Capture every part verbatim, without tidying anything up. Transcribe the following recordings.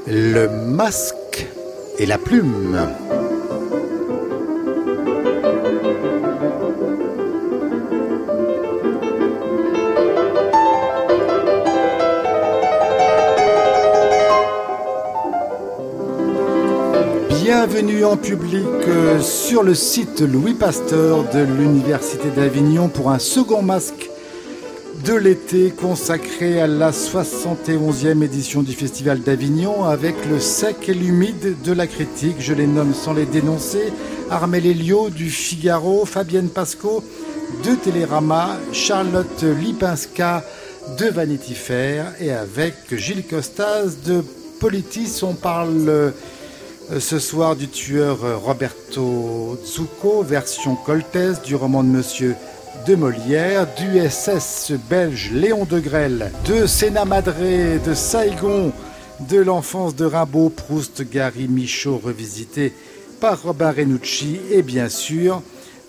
Le masque et la plume. Bienvenue en public euh, sur le site Louis Pasteur de l'Université d'Avignon pour un second masque de l'été consacré à la soixante et onzième édition du Festival d'Avignon avec le sec et l'humide de la critique. Je les nomme sans les dénoncer. Armelle Elio du Figaro, Fabienne Pasco de Télérama, Charlotte Lipinska de Vanity Fair et avec Gilles Costas de Politis. On parle euh, ce soir du tueur Roberto Zucco, version Coltès, du roman de Monsieur de Molière, du S S belge Léon de Grelle, de Sena Madré, de Saigon, de l'enfance de Rimbaud, Proust, Gary Michaud revisité par Robin Renucci et bien sûr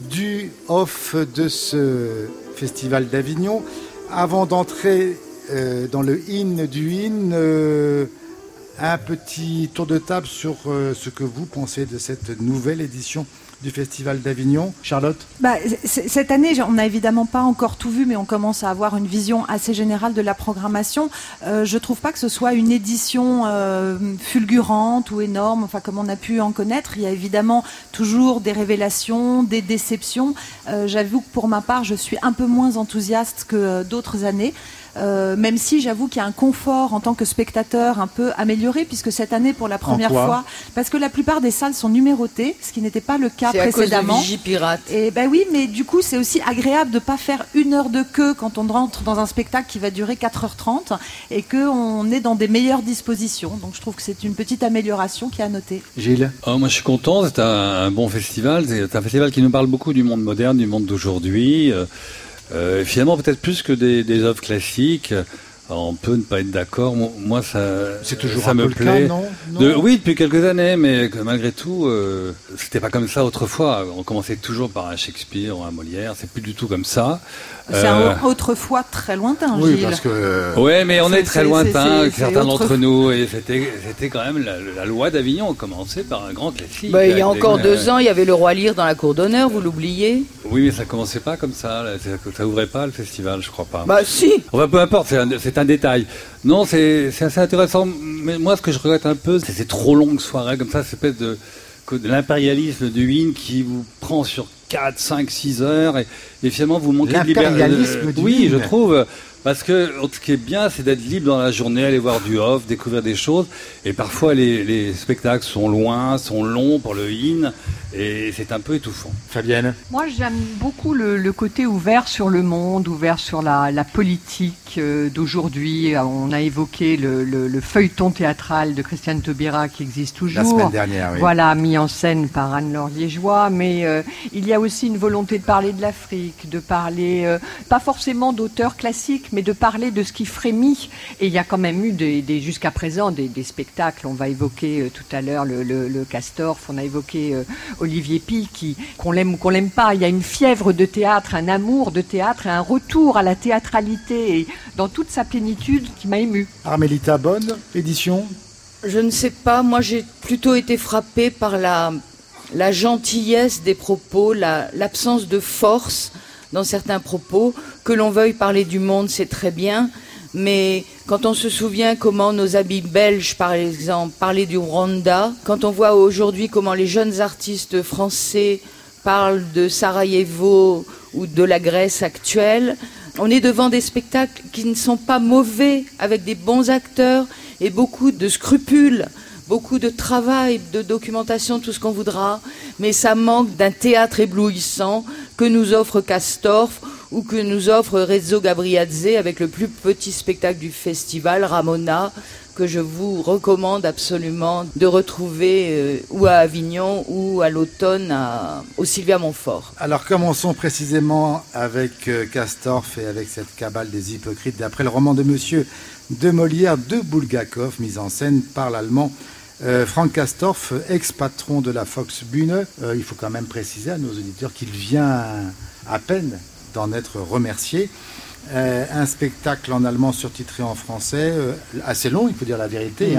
du off de ce festival d'Avignon. Avant d'entrer euh, dans le in du in, euh, un petit tour de table sur euh, ce que vous pensez de cette nouvelle édition du Festival d'Avignon. Charlotte ? Bah, c- cette année, on n'a évidemment pas encore tout vu, mais on commence à avoir une vision assez générale de la programmation. Euh, je trouve pas que ce soit une édition euh, fulgurante ou énorme, enfin comme on a pu en connaître. Il y a évidemment toujours des révélations, des déceptions. Euh, j'avoue que pour ma part, je suis un peu moins enthousiaste que euh, d'autres années. Euh, même si j'avoue qu'il y a un confort en tant que spectateur un peu amélioré, puisque cette année, pour la première fois, parce que la plupart des salles sont numérotées, ce qui n'était pas le cas c'est précédemment. À cause de Vigipirate. Et ben oui, mais du coup, c'est aussi agréable de ne pas faire une heure de queue quand on rentre dans un spectacle qui va durer quatre heures trente et qu'on est dans des meilleures dispositions. Donc je trouve que c'est une petite amélioration qui est à noter. Gilles ? Oh, moi je suis content, c'est un, un bon festival, c'est un festival qui nous parle beaucoup du monde moderne, du monde d'aujourd'hui. Euh, Euh, finalement, peut-être plus que des, des œuvres classiques. Alors, on peut ne pas être d'accord. Moi, ça, c'est toujours ça un me peu plaît. Le cas, non non de, oui, depuis quelques années, mais que, malgré tout, euh, c'était pas comme ça autrefois. On commençait toujours par un Shakespeare ou un Molière. C'est plus du tout comme ça. C'est euh... un autrefois très lointain, oui, Gilles. Parce que euh... ouais, mais on est, est très c'est, lointain, c'est, c'est, certains c'est d'entre nous, et c'était, c'était quand même la, la loi d'Avignon. On commençait par un grand classique. Bah, il y a encore une, deux euh... ans, il y avait le Roi Lear dans la cour d'honneur. Vous l'oubliez ? Oui, mais ça commençait pas comme ça. Là. Ça ouvrait pas le festival, je crois pas. Bah si. Enfin, peu importe, c'est un, c'est un détail. Non, c'est, c'est assez intéressant. Mais moi, ce que je regrette un peu, c'est ces trop longues soirées comme ça, cette espèce de, de l'impérialisme du Wien qui vous prend sur quatre, cinq, six heures et, et finalement vous manquez de liberté. L'impérialisme du Oui, Wien. je trouve. Parce que ce qui est bien, c'est d'être libre dans la journée, aller voir du off, découvrir des choses. Et parfois, les, les spectacles sont loin, sont longs pour le in, et c'est un peu étouffant. Fabienne ? Moi, j'aime beaucoup le, le côté ouvert sur le monde, ouvert sur la, la politique euh, d'aujourd'hui. On a évoqué le, le, le feuilleton théâtral de Christiane Taubira qui existe toujours. La semaine dernière, oui. Voilà, mis en scène par Anne-Laure Liégeois. Mais euh, il y a aussi une volonté de parler de l'Afrique, de parler, euh, pas forcément d'auteurs classiques, mais de parler de ce qui frémit. Et il y a quand même eu des, des, jusqu'à présent des, des spectacles. On va évoquer euh, tout à l'heure le, le, le Castorf, on a évoqué euh, Olivier Py, qui, qu'on l'aime ou qu'on l'aime pas. Il y a une fièvre de théâtre, un amour de théâtre, un retour à la théâtralité et dans toute sa plénitude qui m'a émue. Armélita, bonne édition ? Je ne sais pas, moi j'ai plutôt été frappée par la, la gentillesse des propos, la, l'absence de force dans certains propos. Que l'on veuille parler du monde, c'est très bien, mais quand on se souvient comment nos amis belges, par exemple, parlaient du Rwanda, quand on voit aujourd'hui comment les jeunes artistes français parlent de Sarajevo ou de la Grèce actuelle, on est devant des spectacles qui ne sont pas mauvais, avec des bons acteurs et beaucoup de scrupules, beaucoup de travail, de documentation, tout ce qu'on voudra, mais ça manque d'un théâtre éblouissant que nous offre Castorf ou que nous offre Rezzo Gabriadze avec le plus petit spectacle du festival, Ramona, que je vous recommande absolument de retrouver euh, ou à Avignon ou à l'automne à, au Sylvia Montfort. Alors commençons précisément avec euh, Castorf et avec cette cabale des hypocrites d'après le roman de Monsieur de Molière de Bulgakov, mise en scène par l'allemand Euh, Frank Castorf, ex-patron de la Volksbühne, euh, il faut quand même préciser à nos auditeurs qu'il vient à peine d'en être remercié. Euh, un spectacle en allemand surtitré en français, euh, assez long, il faut dire la vérité, mmh. hein,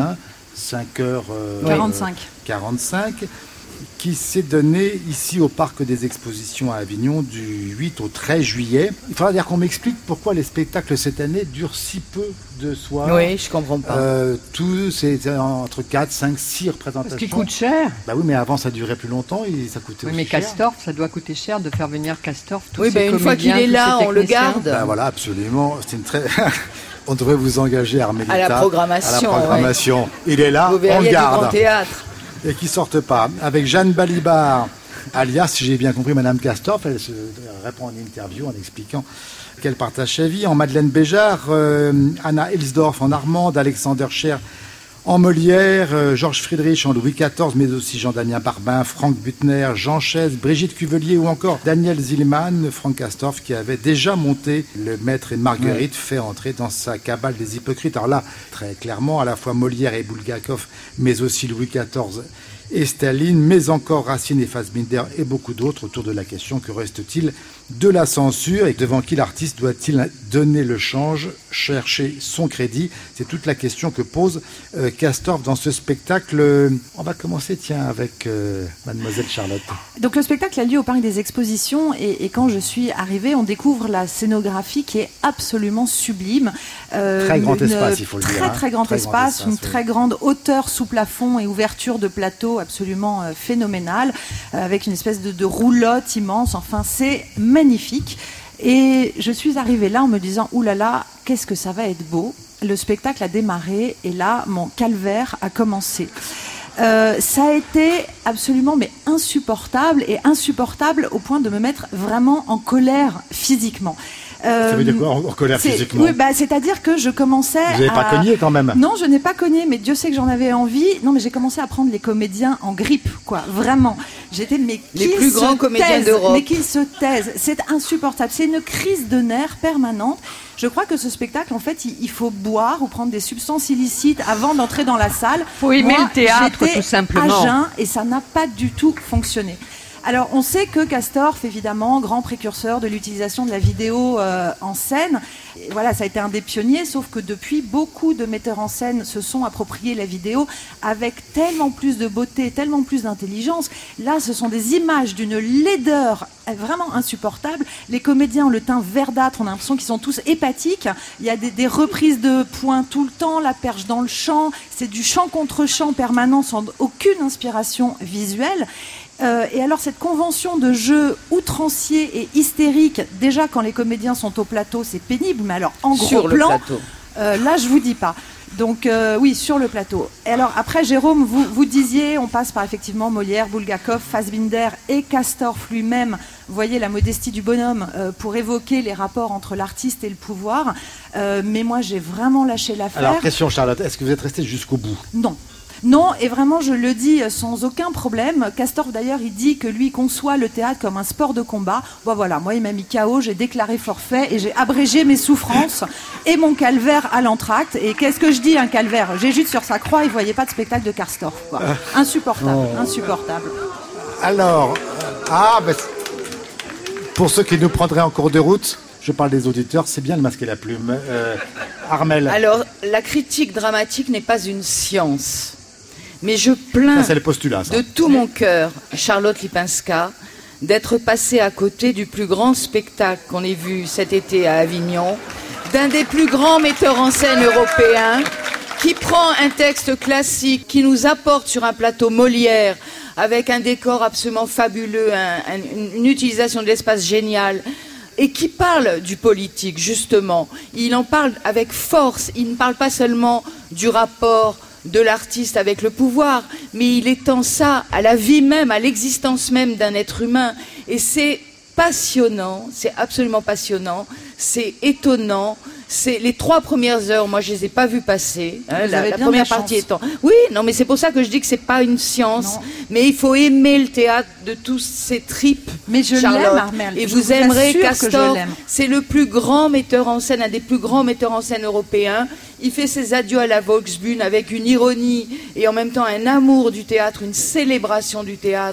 cinq heures quarante-cinq. quarante-cinq, qui s'est donné ici au Parc des Expositions à Avignon du huit au treize juillet. Il faudra dire qu'on m'explique pourquoi les spectacles cette année durent si peu de soirs. Oui, je comprends pas. Euh, tout, c'est entre quatre, cinq, six représentations. Parce qu'il coûte cher. Bah oui, mais avant ça durait plus longtemps et ça coûtait Oui, aussi mais cher. Castorf, ça doit coûter cher de faire venir Castorf. Tous Oui, ces ben une fois qu'il comédiens, est là, tous ces on le techniciens. garde. Ben voilà, absolument. C'est une très... On devrait vous engager, Armélita. À la programmation, À la programmation. Ouais. Il est là, Vous on verriez le du garde. grand théâtre. Et qui sortent pas. Avec Jeanne Balibar, alias, si j'ai bien compris, Madame Castorf, elle se répond en interview en expliquant qu'elle partage sa vie. En Madeleine Béjart, euh, Anna Elsdorf en Armande, Alexander Scher en Molière, euh, Georges Friedrich en Louis quatorze, mais aussi Jean-Damien Barbin, Franck Butner, Jean Chaise, Brigitte Cuvelier ou encore Daniel Zillman, Franck Castorf qui avait déjà monté Le Maître et Marguerite, ouais. fait entrer dans sa cabale des hypocrites. Alors là, très clairement, à la fois Molière et Bulgakov, mais aussi Louis quatorze et Staline, mais encore Racine et Fassbinder et beaucoup d'autres autour de la question que reste-t-il de la censure et devant qui l'artiste doit-il donner le change, chercher son crédit. C'est toute la question que pose euh, Castorf dans ce spectacle. On va commencer, tiens, avec euh, Mademoiselle Charlotte. Donc le spectacle a lieu au Parc des Expositions et, et quand je suis arrivée, on découvre la scénographie qui est absolument sublime. Euh, très grand une, espace, il faut le très, dire. Hein. Très, grand, très espace, grand espace, une oui. très grande hauteur sous plafond et ouverture de plateau absolument euh, phénoménale, euh, avec une espèce de, de roulotte immense. Enfin, c'est magnifique. Et je suis arrivée là en me disant « Ouh là là, qu'est-ce que ça va être beau !» Le spectacle a démarré et là, mon calvaire a commencé. Euh, ça a été absolument mais insupportable et insupportable au point de me mettre vraiment en colère physiquement. Euh, ça veut dire quoi, en colère physiquement? Oui, bah, c'est-à-dire que je commençais Vous n'avez à... pas cogné quand même? Non, je n'ai pas cogné, mais Dieu sait que j'en avais envie. Non, mais j'ai commencé à prendre les comédiens en grippe, quoi, vraiment. J'étais, mais les plus grands comédiens d'Europe. Mais qu'ils se taisent, c'est insupportable. C'est une crise de nerfs permanente. Je crois que ce spectacle, en fait, il, il faut boire ou prendre des substances illicites avant d'entrer dans la salle. Il faut aimer Moi, le théâtre, tout simplement. À jeun, et ça n'a pas du tout fonctionné. Alors, on sait que Castorf, évidemment, grand précurseur de l'utilisation de la vidéo euh, en scène, et voilà, ça a été un des pionniers, sauf que depuis, beaucoup de metteurs en scène se sont appropriés la vidéo avec tellement plus de beauté, tellement plus d'intelligence. Là, ce sont des images d'une laideur vraiment insupportable. Les comédiens ont le teint verdâtre, on a l'impression qu'ils sont tous hépatiques. Il y a des, des reprises de points tout le temps, la perche dans le chant, c'est du chant contre chant permanent sans aucune inspiration visuelle. Euh, et alors cette convention de jeu outrancier et hystérique, déjà quand les comédiens sont au plateau, c'est pénible, mais alors en gros sur plan, le plateau. Euh, là je vous dis pas. Donc euh, oui, sur le plateau. Et alors après, Jérôme, vous, vous disiez, on passe par effectivement Molière, Bulgakov, Fassbinder et Castorf lui-même. Vous voyez la modestie du bonhomme euh, pour évoquer les rapports entre l'artiste et le pouvoir. Euh, mais moi, j'ai vraiment lâché l'affaire. Alors question Charlotte, est-ce que vous êtes restée jusqu'au bout? Non. Non, et vraiment, je le dis sans aucun problème. Castorf, d'ailleurs, il dit que lui conçoit le théâtre comme un sport de combat. Bon, voilà, moi, il m'a mis K O, j'ai déclaré forfait et j'ai abrégé mes souffrances et mon calvaire à l'entracte. Et qu'est-ce que je dis, un calvaire? J'ai juste sur sa croix, il ne voyait pas de spectacle de Castorf, quoi. Insupportable, oh. insupportable. Alors, ah, ben, pour ceux qui nous prendraient en cours de route, je parle des auditeurs, c'est bien le masque et la plume. Euh, Armel. Alors, la critique dramatique n'est pas une science. Mais je plains ça, le postulat, ça. de tout mon cœur Charlotte Lipinska d'être passée à côté du plus grand spectacle qu'on ait vu cet été à Avignon, d'un des plus grands metteurs en scène européens, qui prend un texte classique, qui nous apporte sur un plateau Molière, avec un décor absolument fabuleux, un, un, une utilisation de l'espace géniale, et qui parle du politique, justement. Il en parle avec force, il ne parle pas seulement du rapport de l'artiste avec le pouvoir, mais il étend ça à la vie même, à l'existence même d'un être humain. Et c'est passionnant, c'est absolument passionnant, c'est étonnant. C'est les trois premières heures, moi je les ai pas vues passer. Hein, la, la première partie étant. Oui, non, mais c'est pour ça que je dis que c'est pas une science, non. Mais il faut aimer le théâtre de tous ces tripes. Mais je Charlotte, l'aime, Armel. et je vous, vous aimerez Castorf. l'aime. C'est le plus grand metteur en scène, un des plus grands metteurs en scène européens. Il fait ses adieux à la Volksbühne avec une ironie et en même temps un amour du théâtre, une célébration du théâtre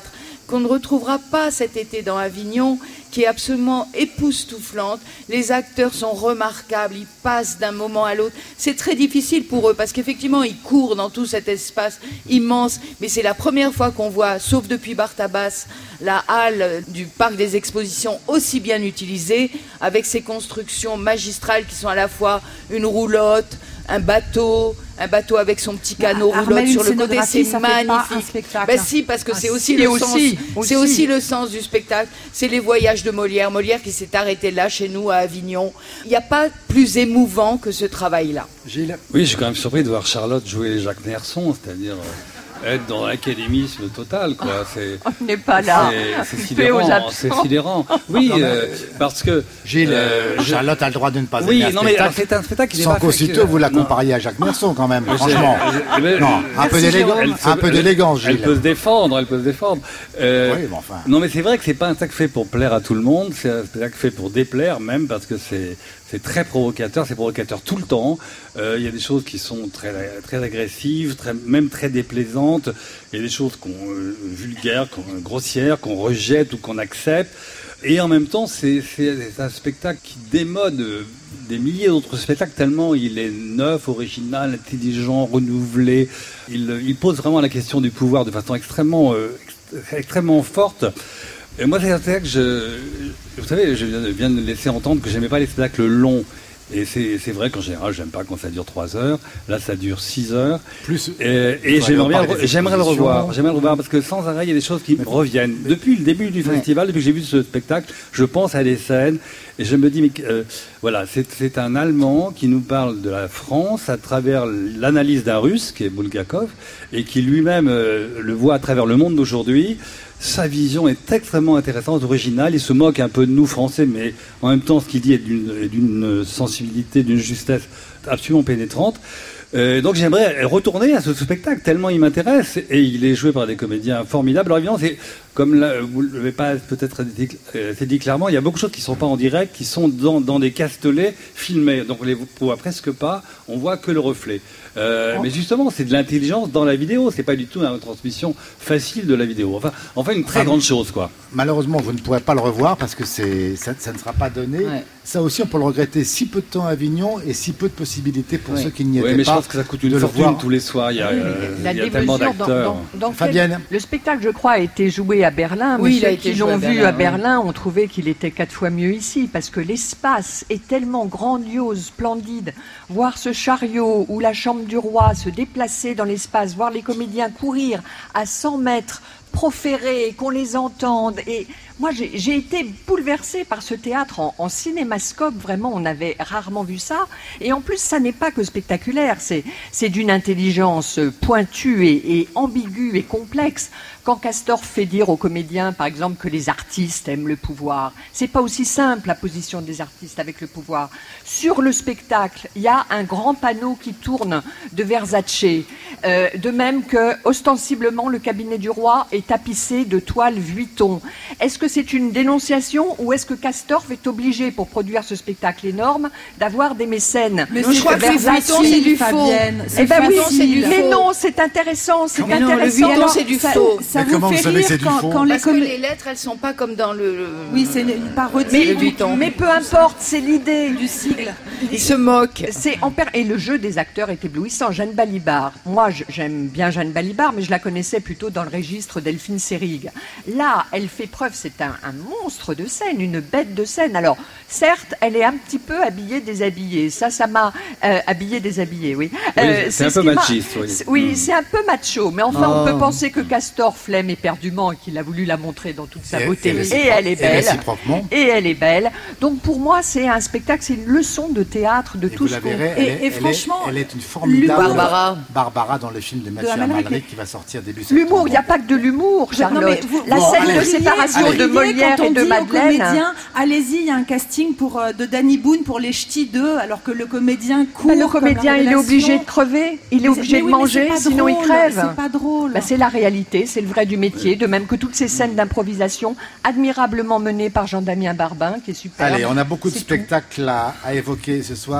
qu'on ne retrouvera pas cet été dans Avignon, qui est absolument époustouflante. Les acteurs sont remarquables, ils passent d'un moment à l'autre. C'est très difficile pour eux parce qu'effectivement, ils courent dans tout cet espace immense, mais c'est la première fois qu'on voit, sauf depuis Bartabas, la halle du parc des expositions aussi bien utilisée, avec ses constructions magistrales qui sont à la fois une roulotte, un bateau, un bateau avec son petit canot Bah, roulotte sur le côté, scénographie, c'est ça fait pas un magnifique. spectacle. Ben si, parce que Ah, c'est aussi si, le aussi, sens, aussi. c'est aussi le sens du spectacle. C'est les voyages de Molière, Molière qui s'est arrêté là chez nous à Avignon. Il n'y a pas plus émouvant que ce travail-là. Gilles. Oui, je suis quand même surpris de voir Charlotte jouer Jacques Nerson, c'est-à-dire euh, être dans l'académisme total, quoi. C'est, On n'est pas là. c'est, c'est Fais aux sidérant, absents. c'est sidérant. Oui, euh, parce que Gilles, euh, je- Charlotte a le droit de ne pas oui, aimer un non mais alors, spectacle c'est un spectacle qui n'est sans pas qu'aussitôt facile. vous la Non. compariez à Jacques Nerson quand même, Mais franchement. c'est- mais- Non, un peu Merci, d'élégance, Jérôme. un Elle peu se- d'élégance, Elle Gilles. peut se défendre, elle peut se défendre. Euh, Oui, mais enfin. Non, mais c'est vrai que c'est pas un spectacle fait pour plaire à tout le monde. C'est un spectacle fait pour déplaire, même parce que c'est c'est très provocateur. C'est provocateur tout le temps. Euh, Il y a des choses qui sont très très agressives, très, même très déplaisantes. Il y a des choses qu'on euh, vulgaires, qu'on, grossières, qu'on rejette ou qu'on accepte. Et en même temps, c'est c'est c'est un spectacle qui démode euh, des milliers d'autres spectacles tellement il est neuf, original, intelligent, renouvelé. Il, il pose vraiment la question du pouvoir de façon extrêmement, euh, ext- extrêmement forte. Et moi, c'est un spectacle que je... Vous savez, je viens de- viens de laisser entendre que j'aimais pas les spectacles longs. Et c'est c'est vrai qu'en général, j'aime pas quand ça dure trois heures. Là, ça dure six heures. Plus, Et, et faut j'aimerais aller bien, au parc des j'aimerais le expositions. revoir. J'aimerais le revoir parce que sans arrêt, il y a des choses qui me reviennent. Depuis le début du festival, depuis que j'ai vu ce spectacle, je pense à des scènes et je me dis, mais euh, voilà, c'est c'est un Allemand qui nous parle de la France à travers l'analyse d'un Russe qui est Bulgakov et qui lui-même euh, le voit à travers le monde d'aujourd'hui. Sa vision est extrêmement intéressante, originale. Il se moque un peu de nous, Français, mais en même temps, ce qu'il dit est d'une, est d'une sensibilité, d'une justesse absolument pénétrante. Euh, donc j'aimerais retourner à ce spectacle, tellement il m'intéresse. Et il est joué par des comédiens formidables. Alors évidemment, c'est, comme là, vous ne l'avez pas peut-être dit, euh, c'est dit clairement, il y a beaucoup de choses qui ne sont pas en direct, qui sont dans, dans des castelets filmés. Donc on les voit presque pas, on voit que le reflet. Euh, Oh. Mais justement, c'est de l'intelligence dans la vidéo. C'est pas du tout une transmission facile de la vidéo. Enfin, enfin une très Ah, grande chose, quoi. Malheureusement, vous ne pourrez pas le revoir parce que c'est, ça, ça ne sera pas donné. Ouais. Ça aussi, on peut le regretter. Si peu de temps à Avignon et si peu de possibilités pour Ouais. ceux qui n'y Oui, étaient mais je pas. pense que ça coûte une de le fortune voir. tous les soirs. Il y a, Oui, mais euh, la il y a tellement démesure dans, d'acteurs. dans, dans Fabienne. quel- le spectacle, je crois, a été joué à Berlin. Oui, mais il a ceux été qui joué l'ont à vu Berlin, à oui. Berlin ont trouvé qu'il était quatre fois mieux ici, parce que l'espace est tellement grandiose, splendide. Voir ce chariot ou la chambre du roi se déplacer dans l'espace, voir les comédiens courir à cent mètres, proférer, qu'on les entende. Et moi, j'ai j'ai été bouleversée par ce théâtre en, en cinémascope. Vraiment, on avait rarement vu ça. Et en plus, ça n'est pas que spectaculaire. C'est c'est d'une intelligence pointue et, et ambiguë et complexe. Quand Castorf fait dire aux comédiens, par exemple, que les artistes aiment le pouvoir, c'est pas aussi simple la position des artistes avec le pouvoir. Sur le spectacle, il y a un grand panneau qui tourne de Versace, euh, de même que ostensiblement le cabinet du roi est tapissé de toiles Vuitton. Est-ce que c'est une dénonciation ou est-ce que Castorf est obligé, pour produire ce spectacle énorme, d'avoir des mécènes? Mais Non, je crois que c'est Versace, Vuitton, c'est du faux. Fabienne. Eh C'est ben oui, Vuitton, c'est du mais faux. non, c'est intéressant, c'est Mais non, le intéressant. Vuitton, c'est du ça, faux. ça Mais vous comment fait vous savez que rire c'est du quand, faux quand les Parce que comé- les lettres, elles sont pas comme dans le... Oui, c'est une parodie Mais, du, Vuitton. mais peu importe, c'est l'idée. du sigle. Ils se moquent. C'est en per- Et le jeu des acteurs est éblouissant. Jeanne Balibar, moi je- j'aime bien Jeanne Balibar, mais je la connaissais plutôt dans le registre Delphine Seyrig. Là, elle fait preuve, c'est un, un monstre de scène, une bête de scène. Alors, certes, elle est un petit peu habillée, déshabillée. Ça, ça m'a euh, habillée, déshabillée, oui. Oui, Euh, c'est un ce peu qui m'a- machiste, oui. c'est- Oui, Mm. c'est un peu macho, mais enfin, on Oh. peut penser que Castorf l'aime éperdument et qu'il a voulu la montrer dans toute sa Et- beauté. et Et, réciproque- elle est et belle. réciproquement. Et elle est belle. Donc pour moi, c'est un spectacle, c'est une leçon de théâtre de Et tout vous ce la qu'on... verrez, Et- elle, est- et elle est- franchement, elle est une formidable Barbara. Barbara dans le film de Mathieu Amalric. Amalric qui va sortir début septembre. L'humour, il n'y a pas que de l'humour, Je- non, Charlotte. mais vous- La Bon, scène allez. de Allez. séparation Allez. de Molière quand on et de dit aux Madeleine. comédiens, allez-y, il y a un casting pour, euh, de Danny Boone pour les Ch'tis deux, alors que le comédien court. Bah, le comme la comédien, il est révélation. obligé de crever, il est Mais obligé c'est- de mais oui, mais manger, c'est pas sinon il drôle, crève. C'est pas drôle. Bah, c'est la réalité, c'est le vrai du métier, de même que toutes ces scènes d'improvisation admirablement menées par Jean-Damien Barbin, qui est super. Allez, on a beaucoup de C'est tout. spectacles à, à évoquer ce soir.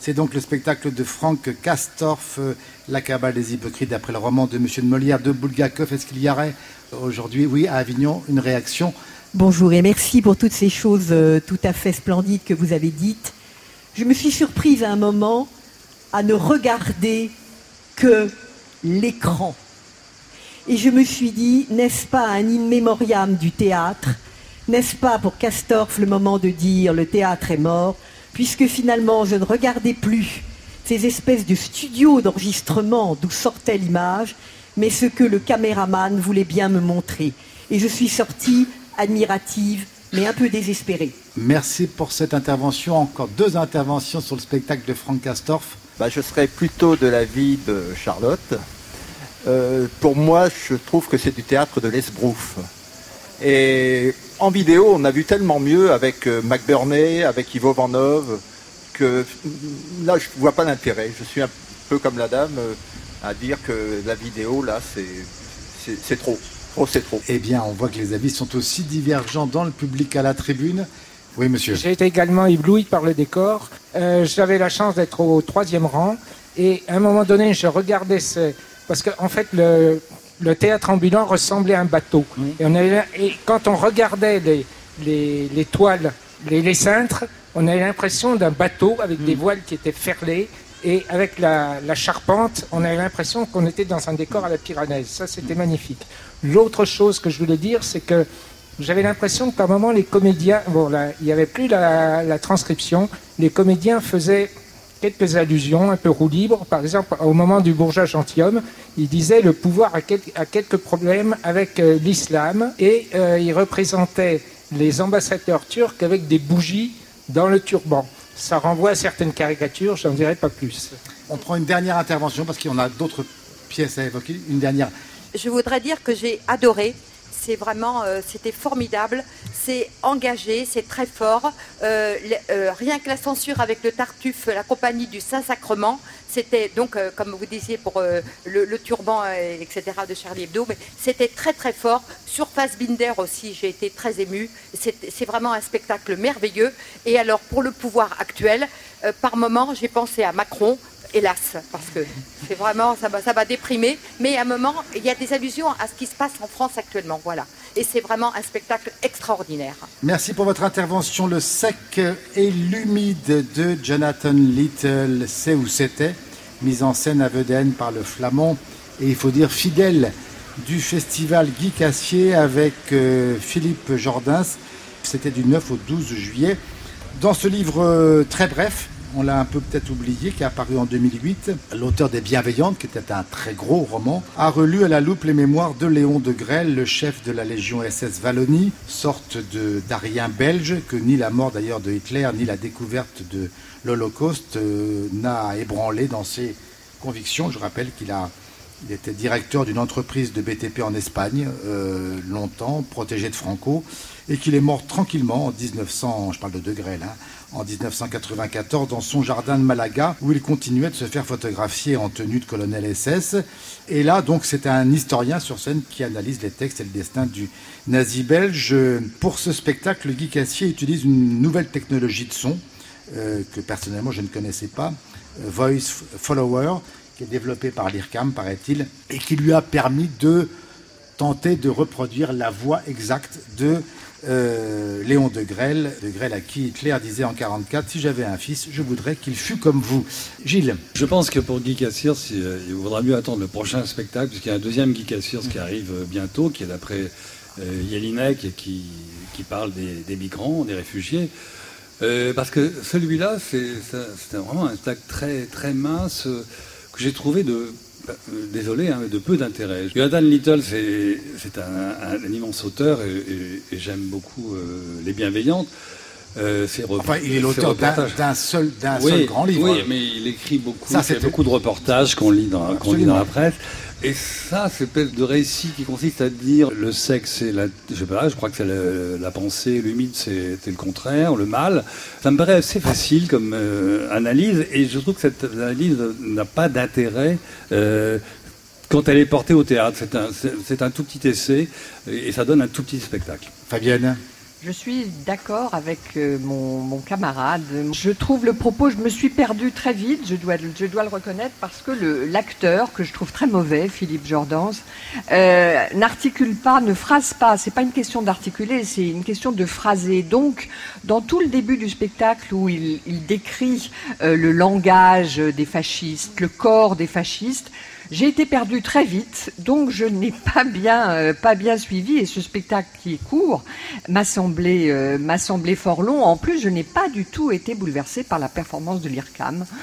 C'est donc le spectacle de Franck Castorf, La cabale des hypocrites, d'après le roman de Monsieur de Molière de Bulgakov. Est-ce qu'il y aurait aujourd'hui, oui, à Avignon, une réaction? Bonjour et merci pour toutes ces choses euh, tout à fait splendides que vous avez dites. Je me suis surprise à un moment à ne regarder que l'écran. Et je me suis dit, n'est-ce pas un in memoriam du théâtre? N'est-ce pas pour Castorf le moment de dire le théâtre est mort, puisque finalement je ne regardais plus ces espèces de studios d'enregistrement d'où sortait l'image, mais ce que le caméraman voulait bien me montrer. Et je suis sortie admirative, mais un peu désespérée. Merci pour cette intervention. Encore deux interventions sur le spectacle de Franck Castorf. Bah, je serais plutôt de l'avis de Charlotte. Euh, pour moi, je trouve que c'est du théâtre de l'esbrouf. Et en vidéo, on a vu tellement mieux avec euh, McBurney, avec Ivo Van Hove, que là, je ne vois pas l'intérêt. Je suis un peu comme la dame euh, à dire que la vidéo, là, c'est, c'est, c'est trop. Trop, c'est trop. Eh bien, on voit que les avis sont aussi divergents dans le public à la tribune. Oui, monsieur. J'ai été également ébloui par le décor. Euh, j'avais la chance d'être au troisième rang. Et à un moment donné, je regardais ce... Parce qu'en en fait, le, le théâtre ambulant ressemblait à un bateau. Mmh. Et, on avait, et quand on regardait les, les, les toiles, les, les cintres, on avait l'impression d'un bateau avec mmh. des voiles qui étaient ferlées. Et avec la, la charpente, on avait l'impression qu'on était dans un décor à la Pyranaise. Ça, c'était magnifique. L'autre chose que je voulais dire, c'est que j'avais l'impression qu'à un moment, les comédiens... Bon, là, il n'y avait plus la, la transcription. Les comédiens faisaient quelques allusions un peu roue libre. Par exemple, au moment du Bourgeat gentilhomme, il disait le pouvoir a, quel, a quelques problèmes avec euh, l'islam. Et euh, il représentait les ambassadeurs turcs avec des bougies dans le turban. Ça renvoie à certaines caricatures, je n'en dirai pas plus. On prend une dernière intervention parce qu'on a d'autres pièces à évoquer. Une dernière. Je voudrais dire que j'ai adoré. C'est vraiment, euh, c'était formidable, c'est engagé, c'est très fort. Euh, les, euh, rien que la censure avec le Tartuffe, la compagnie du Saint-Sacrement, c'était donc, euh, comme vous disiez, pour euh, le, le turban, euh, et cetera de Charlie Hebdo, mais c'était très très fort. Sur Fassbinder aussi, j'ai été très émue. C'est, c'est vraiment un spectacle merveilleux. Et alors, pour le pouvoir actuel, euh, par moment, j'ai pensé à Macron. Hélas, parce que c'est vraiment, ça m'a, ça m'a déprimé. Mais à un moment, il y a des allusions à ce qui se passe en France actuellement, voilà. Et c'est vraiment un spectacle extraordinaire. Merci pour votre intervention. Le sec et l'humide de Jonathan Little, c'est où c'était, mise en scène à Vedène par le Flamand, et il faut dire fidèle du festival Guy Cassier avec euh, Philippe Jourdain. C'était du neuf au douze juillet. Dans ce livre euh, très bref, on l'a un peu peut-être oublié, qui est apparu en deux mille huit. L'auteur des Bienveillantes, qui était un très gros roman, a relu à la loupe les mémoires de Léon de Grelle, le chef de la Légion S S Wallonie, sorte de, d'Arien belge, que ni la mort d'ailleurs de Hitler, ni la découverte de l'Holocauste euh, n'a ébranlé dans ses convictions. Je rappelle qu'il a, il était directeur d'une entreprise de B T P en Espagne, euh, longtemps, protégé de Franco, et qu'il est mort tranquillement en dix-neuf cents, je parle de De Grelle, hein, en dix-neuf cent quatre-vingt-quatorze, dans son jardin de Malaga, où il continuait de se faire photographier en tenue de colonel S S. Et là, donc, c'est un historien sur scène qui analyse les textes et le destin du nazi belge. Pour ce spectacle, Guy Cassier utilise une nouvelle technologie de son, euh, que personnellement je ne connaissais pas, euh, Voice Follower, qui est développée par l'I R C A M, paraît-il, et qui lui a permis de tenter de reproduire la voix exacte de Euh, Léon de Grelle, de Grelle à qui Hitler disait en quarante-quatre, si j'avais un fils, je voudrais qu'il fût comme vous. Gilles. Je pense que pour Guy Cassirs, si, euh, il vaudra mieux attendre le prochain spectacle, puisqu'il y a un deuxième Guy Cassirs qui arrive euh, bientôt, qui est d'après euh, Jelinek, et qui, qui parle des, des migrants, des réfugiés. Euh, parce que celui-là, c'est, c'est vraiment un spectacle très, très mince, euh, que j'ai trouvé de... Désolé, hein, de peu d'intérêt. Jonathan Little, c'est, c'est un, un, un immense auteur et, et, et j'aime beaucoup euh, Les Bienveillantes. Euh, c'est rep- enfin, il est l'auteur d'un, d'un, seul, d'un oui, seul grand livre. Oui, mais il écrit beaucoup, ça, il fait beaucoup de reportages qu'on lit dans, qu'on lit dans la presse. Et ça, c'est une espèce de récit qui consiste à dire le sexe, c'est la, je sais pas, je crois que c'est la, la pensée, l'humide, c'est, c'est le contraire, le mal. Ça me paraît assez facile comme euh, analyse, et je trouve que cette analyse n'a pas d'intérêt euh, quand elle est portée au théâtre. C'est un, c'est, c'est un tout petit essai, et ça donne un tout petit spectacle. Fabienne. Je suis d'accord avec euh, mon, mon camarade. Je trouve le propos, je me suis perdue très vite, je dois, je dois le reconnaître, parce que le, l'acteur, que je trouve très mauvais, Philippe Jordans, euh, n'articule pas, ne phrase pas. C'est pas une question d'articuler, c'est une question de phraser. Donc, dans tout le début du spectacle où il, il décrit euh, le langage des fascistes, le corps des fascistes, j'ai été perdue très vite, donc je n'ai pas bien, euh, pas bien suivi, et ce spectacle qui est court m'a semblé, euh, m'a semblé fort long. En plus, je n'ai pas du tout été bouleversée par la performance de l'I R C A M.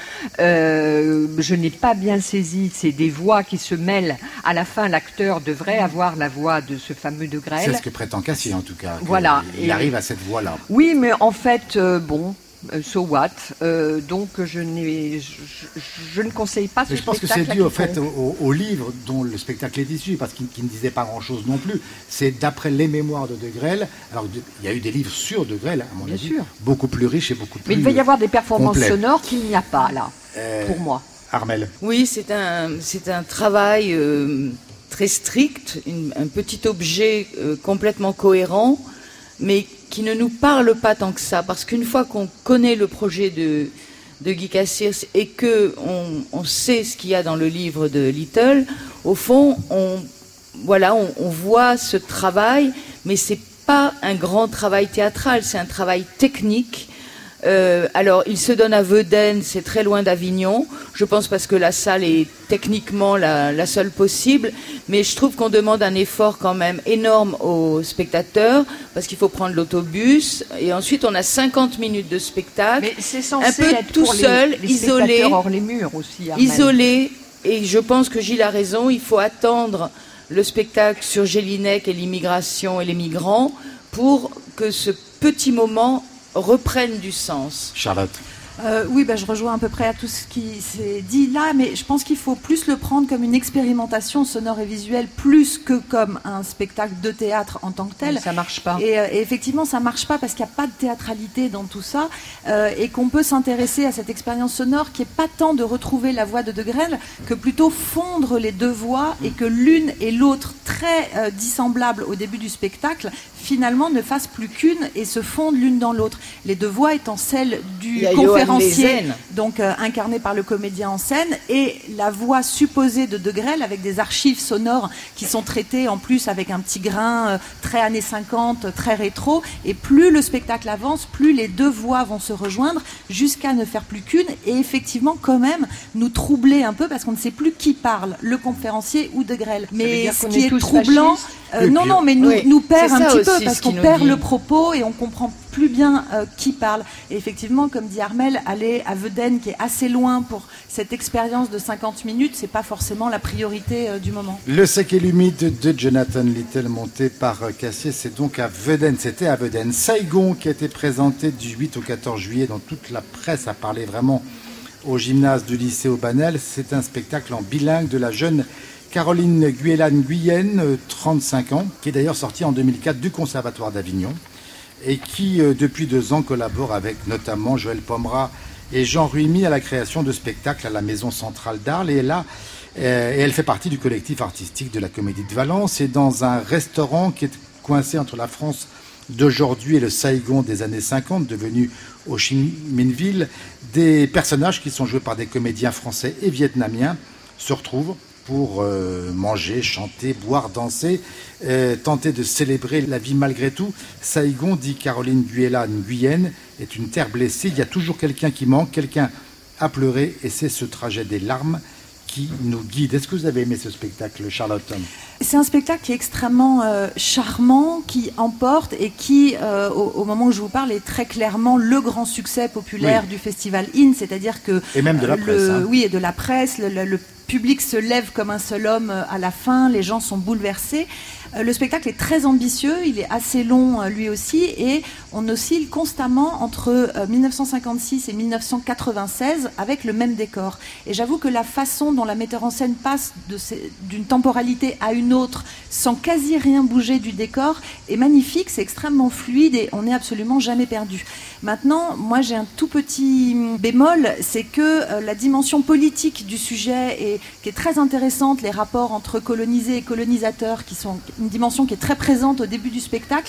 Euh, je n'ai pas bien saisi, c'est des voix qui se mêlent. À la fin, l'acteur devrait avoir la voix de ce fameux De Grelle. C'est ce que prétend Cassier, en tout cas. Voilà. Il Et arrive à cette voix-là. Oui, mais en fait, euh, bon... So what euh, donc je, n'ai, je, je, je ne conseille pas ce Mais je pense que c'est dû au fait au, au livre dont le spectacle est issu, parce qu'il, qu'il ne disait pas grand-chose non plus. C'est d'après les mémoires de De Grelle. Alors il y a eu des livres sur De Grelle, à mon Bien avis, sûr. beaucoup plus riches et beaucoup plus. Mais il va y avoir des performances complets. sonores qu'il n'y a pas là, euh, pour moi. Armelle. Oui, c'est un, c'est un travail euh, très strict, une, un petit objet euh, complètement cohérent, mais qui ne nous parle pas tant que ça, parce qu'une fois qu'on connaît le projet de, de Guy Cassiers et que on, on sait ce qu'il y a dans le livre de Little, au fond, on, voilà, on, on voit ce travail, mais c'est pas un grand travail théâtral, c'est un travail technique. Euh, alors, il se donne à Weuden, c'est très loin d'Avignon, je pense parce que la salle est techniquement la, la seule possible, mais je trouve qu'on demande un effort quand même énorme aux spectateurs, parce qu'il faut prendre l'autobus, et ensuite on a cinquante minutes de spectacle, mais c'est censé un peu être tout pour seul, les, les isolé, hors les murs aussi, Armelle. isolé, et je pense que Gilles a raison, il faut attendre le spectacle sur Jelinek et l'immigration et les migrants pour que ce petit moment reprennent du sens. Charlotte. Euh, oui, bah, je rejoins à peu près à tout ce qui s'est dit là, mais je pense qu'il faut plus le prendre comme une expérimentation sonore et visuelle, plus que comme un spectacle de théâtre en tant que tel. Mais ça marche pas. Et, euh, et effectivement, ça marche pas parce qu'il n'y a pas de théâtralité dans tout ça, euh, et qu'on peut s'intéresser à cette expérience sonore qui est pas tant de retrouver la voix de De Grelle que plutôt fondre les deux voix, et que l'une et l'autre, très euh, dissemblables au début du spectacle, finalement ne fassent plus qu'une et se fondent l'une dans l'autre. Les deux voix étant celle du conférencier, donc euh, incarné par le comédien en scène, et la voix supposée de De Grelle, avec des archives sonores qui sont traitées en plus avec un petit grain euh, très années cinquante, très rétro. Et plus le spectacle avance, plus les deux voix vont se rejoindre jusqu'à ne faire plus qu'une, et effectivement quand même nous troubler un peu parce qu'on ne sait plus qui parle, le conférencier ou De Grelle. Mais ce qui est, est troublant, euh, non non, mais nous, oui, nous perd un petit peu parce qu'on perd dit. le propos et on comprend plus bien euh, qui parle. Et effectivement, comme dit Armelle, aller à Weuden, qui est assez loin pour cette expérience de cinquante minutes, c'est pas forcément la priorité euh, du moment. Le sec et l'humide de Jonathan Little, monté par euh, Cassier, c'est donc à Weuden. C'était à Weuden. Saigon, qui a été présenté du huit au quatorze juillet, dans toute la presse a parlé vraiment au gymnase du lycée Aubanel. C'est un spectacle en bilingue de la jeune Caroline Guyélan-Guyenne, trente-cinq ans, qui est d'ailleurs sortie en deux mille quatre du Conservatoire d'Avignon, et qui, euh, depuis deux ans, collabore avec notamment Joël Pomera et Jean Ruimi à la création de spectacles à la Maison Centrale d'Arles. Et là, euh, et elle fait partie du collectif artistique de la Comédie de Valence, et dans un restaurant qui est coincé entre la France d'aujourd'hui et le Saigon des années cinquante, devenu Ho Chi Minh Ville, des personnages qui sont joués par des comédiens français et vietnamiens se retrouvent pour euh, manger, chanter, boire, danser, euh, tenter de célébrer la vie malgré tout. Saigon, dit Caroline Guyélan-Guyenne, est une terre blessée. Il y a toujours quelqu'un qui manque, quelqu'un à pleurer, et c'est ce trajet des larmes qui nous guide. Est-ce que vous avez aimé ce spectacle, Charlotte? C'est un spectacle qui est extrêmement euh, charmant, qui emporte et qui, euh, au, au moment où je vous parle, est très clairement le grand succès populaire oui. du Festival In, c'est-à-dire que... Et même de la le, presse. Hein. Oui, et de la presse. Le, le, le public se lève comme un seul homme à la fin, les gens sont bouleversés. Le spectacle est très ambitieux, il est assez long lui aussi, et on oscille constamment entre mille neuf cent cinquante-six et mille neuf cent quatre-vingt-seize avec le même décor. Et j'avoue que la façon dont la metteur en scène passe de ces, d'une temporalité à une autre sans quasi rien bouger du décor est magnifique, c'est extrêmement fluide et on n'est absolument jamais perdu. Maintenant, moi j'ai un tout petit bémol, c'est que euh, la dimension politique du sujet est, qui est très intéressante, les rapports entre colonisés et colonisateurs, qui sont une dimension qui est très présente au début du spectacle,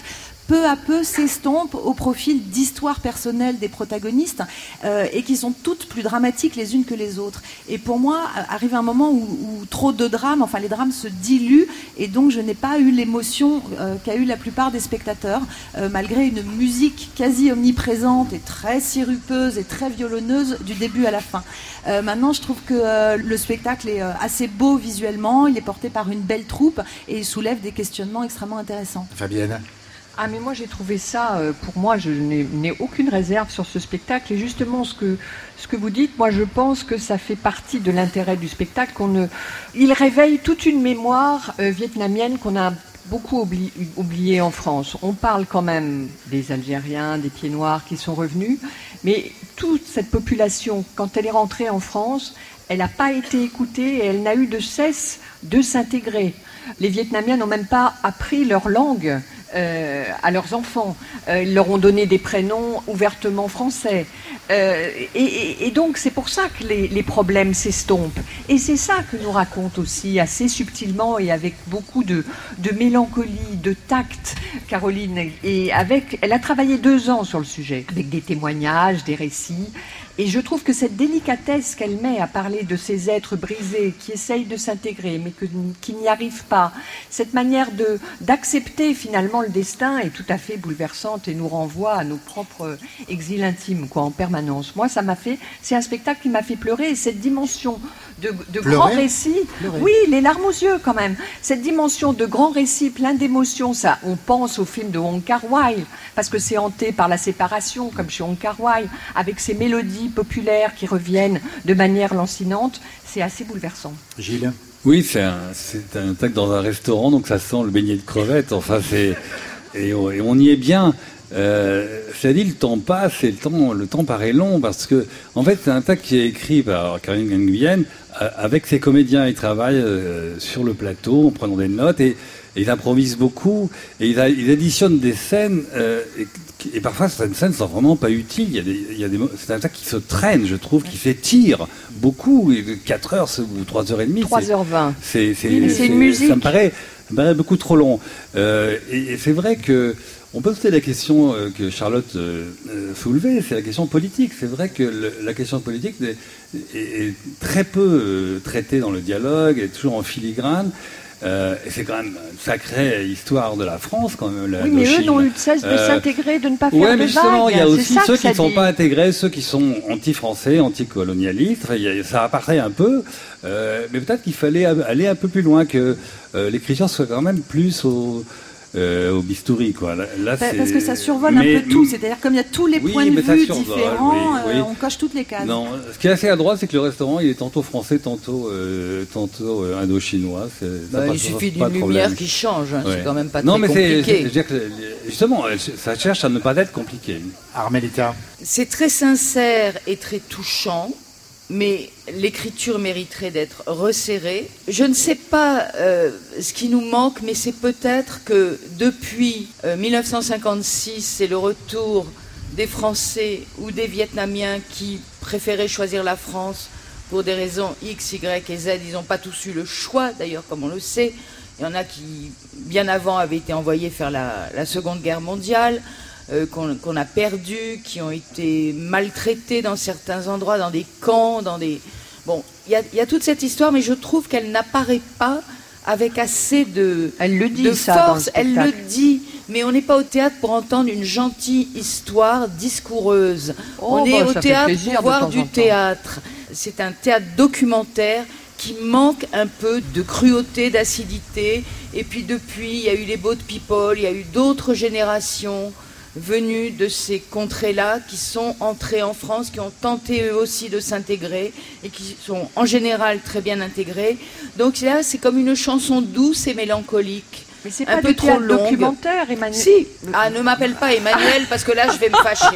peu à peu s'estompent au profil d'histoires personnelles des protagonistes euh, et qui sont toutes plus dramatiques les unes que les autres. Et pour moi, arrive un moment où, où trop de drames, enfin les drames se diluent et donc je n'ai pas eu l'émotion euh, qu'a eu la plupart des spectateurs, euh, malgré une musique quasi omniprésente et très sirupeuse et très violonneuse du début à la fin. Euh, maintenant, je trouve que euh, le spectacle est euh, assez beau visuellement, il est porté par une belle troupe et il soulève des questionnements extrêmement intéressants. Fabienne? Ah mais moi j'ai trouvé ça, euh, pour moi je n'ai, n'ai aucune réserve sur ce spectacle et justement ce que, ce que vous dites, moi je pense que ça fait partie de l'intérêt du spectacle, qu'on ne, il réveille toute une mémoire euh, vietnamienne qu'on a beaucoup oubli, oubliée en France. On parle quand même des Algériens, des Pieds Noirs qui sont revenus, mais toute cette population, quand elle est rentrée en France, elle n'a pas été écoutée et elle n'a eu de cesse de s'intégrer. Les Vietnamiens n'ont même pas appris leur langue euh, à leurs enfants. Euh, ils leur ont donné des prénoms ouvertement français. Euh, et, et, et donc c'est pour ça que les, les problèmes s'estompent. Et c'est ça que nous raconte aussi assez subtilement et avec beaucoup de, de mélancolie, de tact, Caroline. Et avec, elle a travaillé deux ans sur le sujet, avec des témoignages, des récits. Et je trouve que cette délicatesse qu'elle met à parler de ces êtres brisés qui essayent de s'intégrer mais que, qui n'y arrivent pas, cette manière de, d'accepter finalement le destin est tout à fait bouleversante et nous renvoie à nos propres exils intimes quoi, en permanence. Moi, ça m'a fait, c'est un spectacle qui m'a fait pleurer et cette dimension de, de grand récit, pleurer. Oui, les larmes aux yeux quand même, cette dimension de grand récit plein d'émotions, ça, on pense au film de Wong Kar-wai parce que c'est hanté par la séparation comme chez Wong Kar-wai avec ses mélodies populaires qui reviennent de manière lancinante, c'est assez bouleversant. Gilles? Oui, c'est un, c'est un tac dans un restaurant, donc ça sent le beignet de crevettes, enfin c'est... Et on, et on y est bien. Euh, cela dit, le temps passe et le temps, le temps paraît long parce que, en fait, c'est un tac qui est écrit par Caroline Nguyen avec ses comédiens. Ils travaillent euh, sur le plateau en prenant des notes et, et ils improvisent beaucoup et ils, ils additionnent des scènes euh, et, et parfois certaines scènes sont vraiment pas utiles. Il y a des, il y a des, c'est un tac qui se traîne, je trouve, qui s'étire beaucoup. quatre heures ou trois heures trente. trois heures vingt. C'est, c'est, oui, c'est, c'est une musique. Ça me paraît, ça me paraît beaucoup trop long. Euh, et, et c'est vrai que on peut poser la question euh, que Charlotte euh, soulevait, c'est la question politique. C'est vrai que le, la question politique est, est, est très peu euh, traitée dans le dialogue, est toujours en filigrane. Euh, et c'est quand même une sacrée histoire de la France, quand même. La, oui, mais Chine. Eux n'ont eu de cesse de euh, s'intégrer, de ne pas faire ouais, de mais justement, vagues. Il y a aussi ceux qui ne sont dit. pas intégrés, ceux qui sont anti-français, anti-colonialistes. Enfin, y a, ça apparaît un peu, euh, mais peut-être qu'il fallait aller un peu plus loin, que euh, l'écriture soit quand même plus au... Euh, au bistouri, quoi. Là, là, parce c'est... que ça survole mais, un peu tout, c'est-à-dire comme il y a tous les oui, points de vue différents, oui, oui. Euh, on coche toutes les cases. Non, ce qui est assez à droite, c'est que le restaurant, il est tantôt français, tantôt, euh, tantôt euh, indo-chinois. C'est, bah, ça il pas, suffit pas d'une lumière qui change, hein. Ouais. C'est quand même pas non, très mais compliqué. C'est, je veux dire que, justement, ça cherche à ne pas être compliqué. Armélita. C'est très sincère et très touchant. Mais l'écriture mériterait d'être resserrée. Je ne sais pas euh, ce qui nous manque, mais c'est peut-être que depuis euh, dix-neuf cent cinquante-six, c'est le retour des Français ou des Vietnamiens qui préféraient choisir la France pour des raisons X, Y et Z. Ils n'ont pas tous eu le choix, d'ailleurs, comme on le sait. Il y en a qui, bien avant, avaient été envoyés faire la, la Seconde Guerre mondiale. Euh, qu'on, qu'on a perdus, qui ont été maltraités dans certains endroits, dans des camps, dans des... Bon, il y, y a toute cette histoire, mais je trouve qu'elle n'apparaît pas avec assez de, elle le dit, de ça, force. Le elle le dit, mais on n'est pas au théâtre pour entendre une gentille histoire discoureuse. Oh, on est bah, au théâtre pour voir du théâtre. C'est un théâtre documentaire qui manque un peu de cruauté, d'acidité. Et puis depuis, il y a eu les Boat People, il y a eu d'autres générations venus de ces contrées-là, qui sont entrés en France, qui ont tenté eux aussi de s'intégrer et qui sont en général très bien intégrés. Donc là, c'est comme une chanson douce et mélancolique. Mais c'est un pas peu du trop théâtre longue. Documentaire, Emmanuel. Si. Ah, ne m'appelle pas Emmanuel parce que là, je vais me fâcher.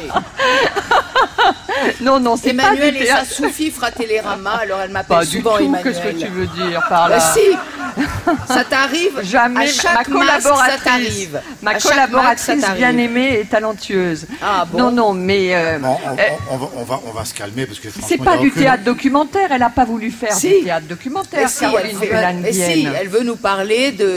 non, non, c'est Emmanuel pas du et sa théâtre. Soufie Fratellérama, alors elle m'appelle pas souvent du tout. Emmanuel. Qu'est-ce que tu veux dire par là? Bah, si. Ça t'arrive. Jamais. À chaque ma masque, collaboratrice, ça t'arrive. ma à chaque collaboratrice masque, ça bien aimée et talentueuse. Ah bon. Non, non, mais euh, Bon, on, euh, on, on, va, on, va, on va se calmer parce que franchement, c'est pas il y a du aucune- théâtre documentaire. Elle n'a pas voulu faire Si. du théâtre documentaire. Et si, elle Caroline veut, et si, Villan-Guienne. elle veut nous parler de,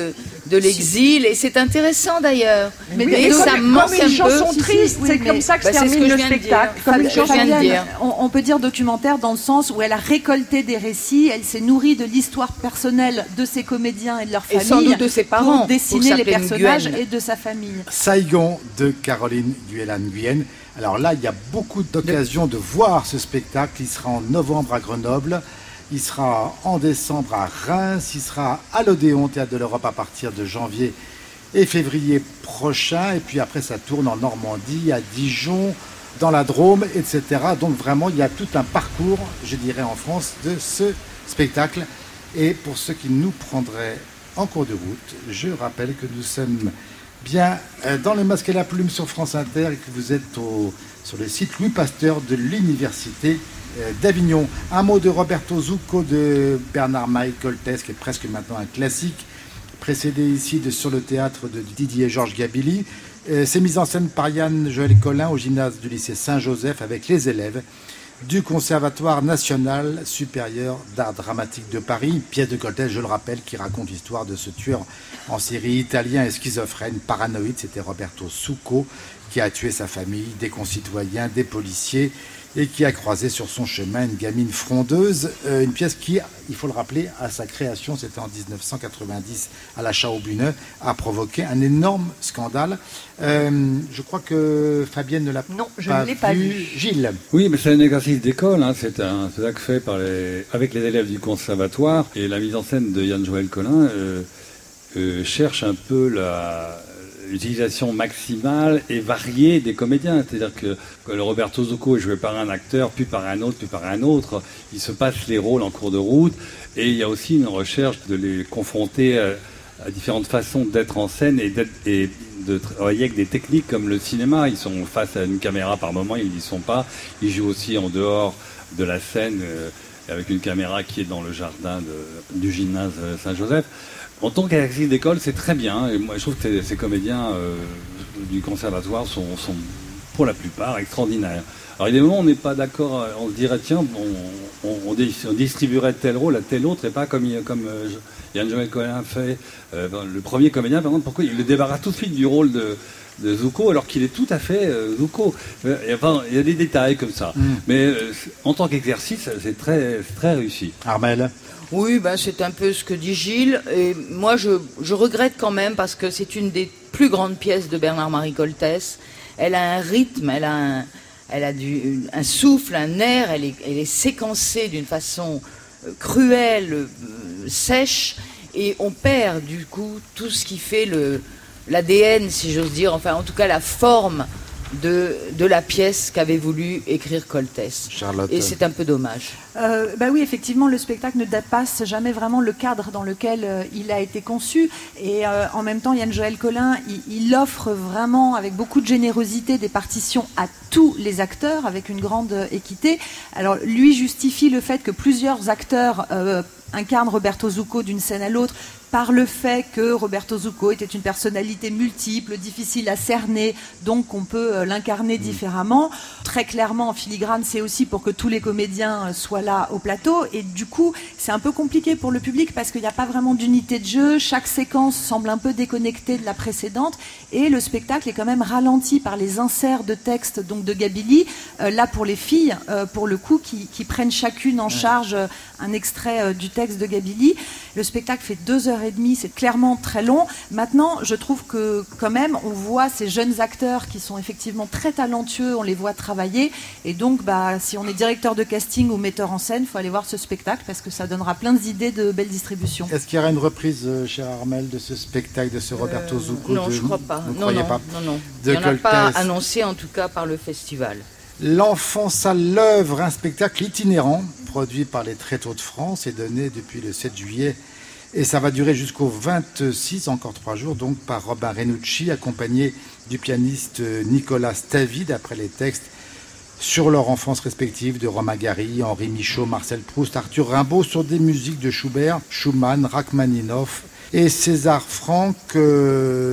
de l'exil, et c'est intéressant d'ailleurs. Mais, mais, mais ça comme, manque comme une un chanson peu. triste, oui, c'est mais, comme ça que bah, se termine que le spectacle. Comme une chanson. Fabienne, on, on peut dire documentaire dans le sens où elle a récolté des récits, elle s'est nourrie de l'histoire personnelle de ses comédiens et de leur famille, et sans doute de ses parents, pour dessiner les personnages et de sa famille. Saigon de Caroline Guyélan-Guyenne. Alors là, il y a beaucoup d'occasions de voir ce spectacle. Il sera en novembre à Grenoble, il sera en décembre à Reims, il sera à l'Odéon, Théâtre de l'Europe, à partir de janvier et février prochain. Et puis après, ça tourne en Normandie, à Dijon, dans la Drôme, et cetera. Donc vraiment, il y a tout un parcours, je dirais, en France de ce spectacle. Et pour ceux qui nous prendraient en cours de route, je rappelle que nous sommes bien dans le Masque et la Plume sur France Inter et que vous êtes au, sur le site Louis Pasteur de l'Université d'Avignon. Un mot de Roberto Zucco de Bernard-Marie Coltès, qui est presque maintenant un classique, précédé ici de Sur le théâtre de Didier Georges Gabilly. C'est mis en scène par Yann Joël Collin au gymnase du lycée Saint-Joseph avec les élèves du Conservatoire national supérieur d'art dramatique de Paris. Une pièce de Coltès, je le rappelle, qui raconte l'histoire de ce tueur en série italien et schizophrène, paranoïde. C'était Roberto Zucco qui a tué sa famille, des concitoyens, des policiers, et qui a croisé sur son chemin une gamine frondeuse. Euh, une pièce qui, il faut le rappeler, à sa création, c'était en dix-neuf cent quatre-vingt-dix à la Chao-Buneux, a provoqué un énorme scandale. Euh, je crois que Fabienne ne l'a non, je pas, ne l'ai pas vu. vu. Gilles. Oui, mais c'est un exercice d'école. Hein. C'est un spectacle fait par les, avec les élèves du conservatoire. Et la mise en scène de Yann Joël Collin euh, euh, cherche un peu la... l'utilisation maximale et variée des comédiens. C'est-à-dire que, que le Roberto Zucco est joué par un acteur, puis par un autre, puis par un autre. Il se passe les rôles en cours de route. Et il y a aussi une recherche de les confronter à, à différentes façons d'être en scène et, d'être, et de travailler avec des techniques comme le cinéma. Ils sont face à une caméra par moment, ils n'y sont pas. Ils jouent aussi en dehors de la scène euh, avec une caméra qui est dans le jardin de, du gymnase Saint-Joseph. En tant qu'exercice d'école, c'est très bien. Et moi, je trouve que ces comédiens euh, du conservatoire sont, sont, pour la plupart, extraordinaires. Alors, il y a des moments où on n'est pas d'accord. On se dirait, tiens, on, on, on distribuerait tel rôle à tel autre, et pas comme, comme euh, Yann Joël Collin fait. Euh, le premier comédien, par exemple, pourquoi il le débarrasse tout de suite du rôle de, de Zucco, alors qu'il est tout à fait euh, Zucco. Et, enfin, il y a des détails comme ça. Mm. Mais euh, en tant qu'exercice, c'est très, c'est très réussi. Armelle. Oui, ben c'est un peu ce que dit Gilles. Et moi, je, je regrette quand même parce que c'est une des plus grandes pièces de Bernard-Marie Coltès. Elle a un rythme, elle a un, elle a du, un souffle, un air. Elle est, elle est séquencée d'une façon cruelle, euh, sèche, et on perd du coup tout ce qui fait le, l'A D N, si j'ose dire. Enfin, en tout cas, la forme de, de la pièce qu'avait voulu écrire Coltès. Charlotte. Et c'est un peu dommage. Euh, bah oui, effectivement, le spectacle ne dépasse jamais vraiment le cadre dans lequel euh, il a été conçu. Et euh, en même temps, Yann Joël Collin, il, il offre vraiment, avec beaucoup de générosité, des partitions à tous les acteurs, avec une grande euh, équité. Alors, lui justifie le fait que plusieurs acteurs euh, incarnent Roberto Zucco d'une scène à l'autre par le fait que Roberto Zucco était une personnalité multiple, difficile à cerner, donc on peut euh, l'incarner mmh. différemment. Très clairement, en filigrane, c'est aussi pour que tous les comédiens euh, soient là au plateau, et du coup, c'est un peu compliqué pour le public parce qu'il n'y a pas vraiment d'unité de jeu, chaque séquence semble un peu déconnectée de la précédente, et le spectacle est quand même ralenti par les inserts de texte donc de Gabilly, euh, là pour les filles, euh, pour le coup, qui, qui prennent chacune en charge euh, un extrait euh, du texte de Gabilly. Le spectacle fait deux heures et demie, c'est clairement très long. Maintenant, je trouve que quand même, on voit ces jeunes acteurs qui sont effectivement très talentueux, on les voit travailler, et donc bah, si on est directeur de casting ou metteur en scène, il faut aller voir ce spectacle parce que ça donnera plein d'idées de belles distributions. Est-ce qu'il y aura une reprise, euh, cher Armel, de ce spectacle, de ce Roberto euh, Zucco? Non, de... je ne crois pas. Vous non, non, pas non, non. De Il n'y en a Coltès. pas annoncé, en tout cas, par le festival. L'enfance à l'œuvre, un spectacle itinérant, produit par les Tréteaux de France et donné depuis le sept juillet. Et ça va durer jusqu'au vingt-six, encore trois jours, donc par Robin Renucci, accompagné du pianiste Nicolas Stavi, d'après les textes sur leur enfance respective de Romain Gary, Henri Michaud, Marcel Proust, Arthur Rimbaud, sur des musiques de Schubert, Schumann, Rachmaninoff et César Franck. Euh,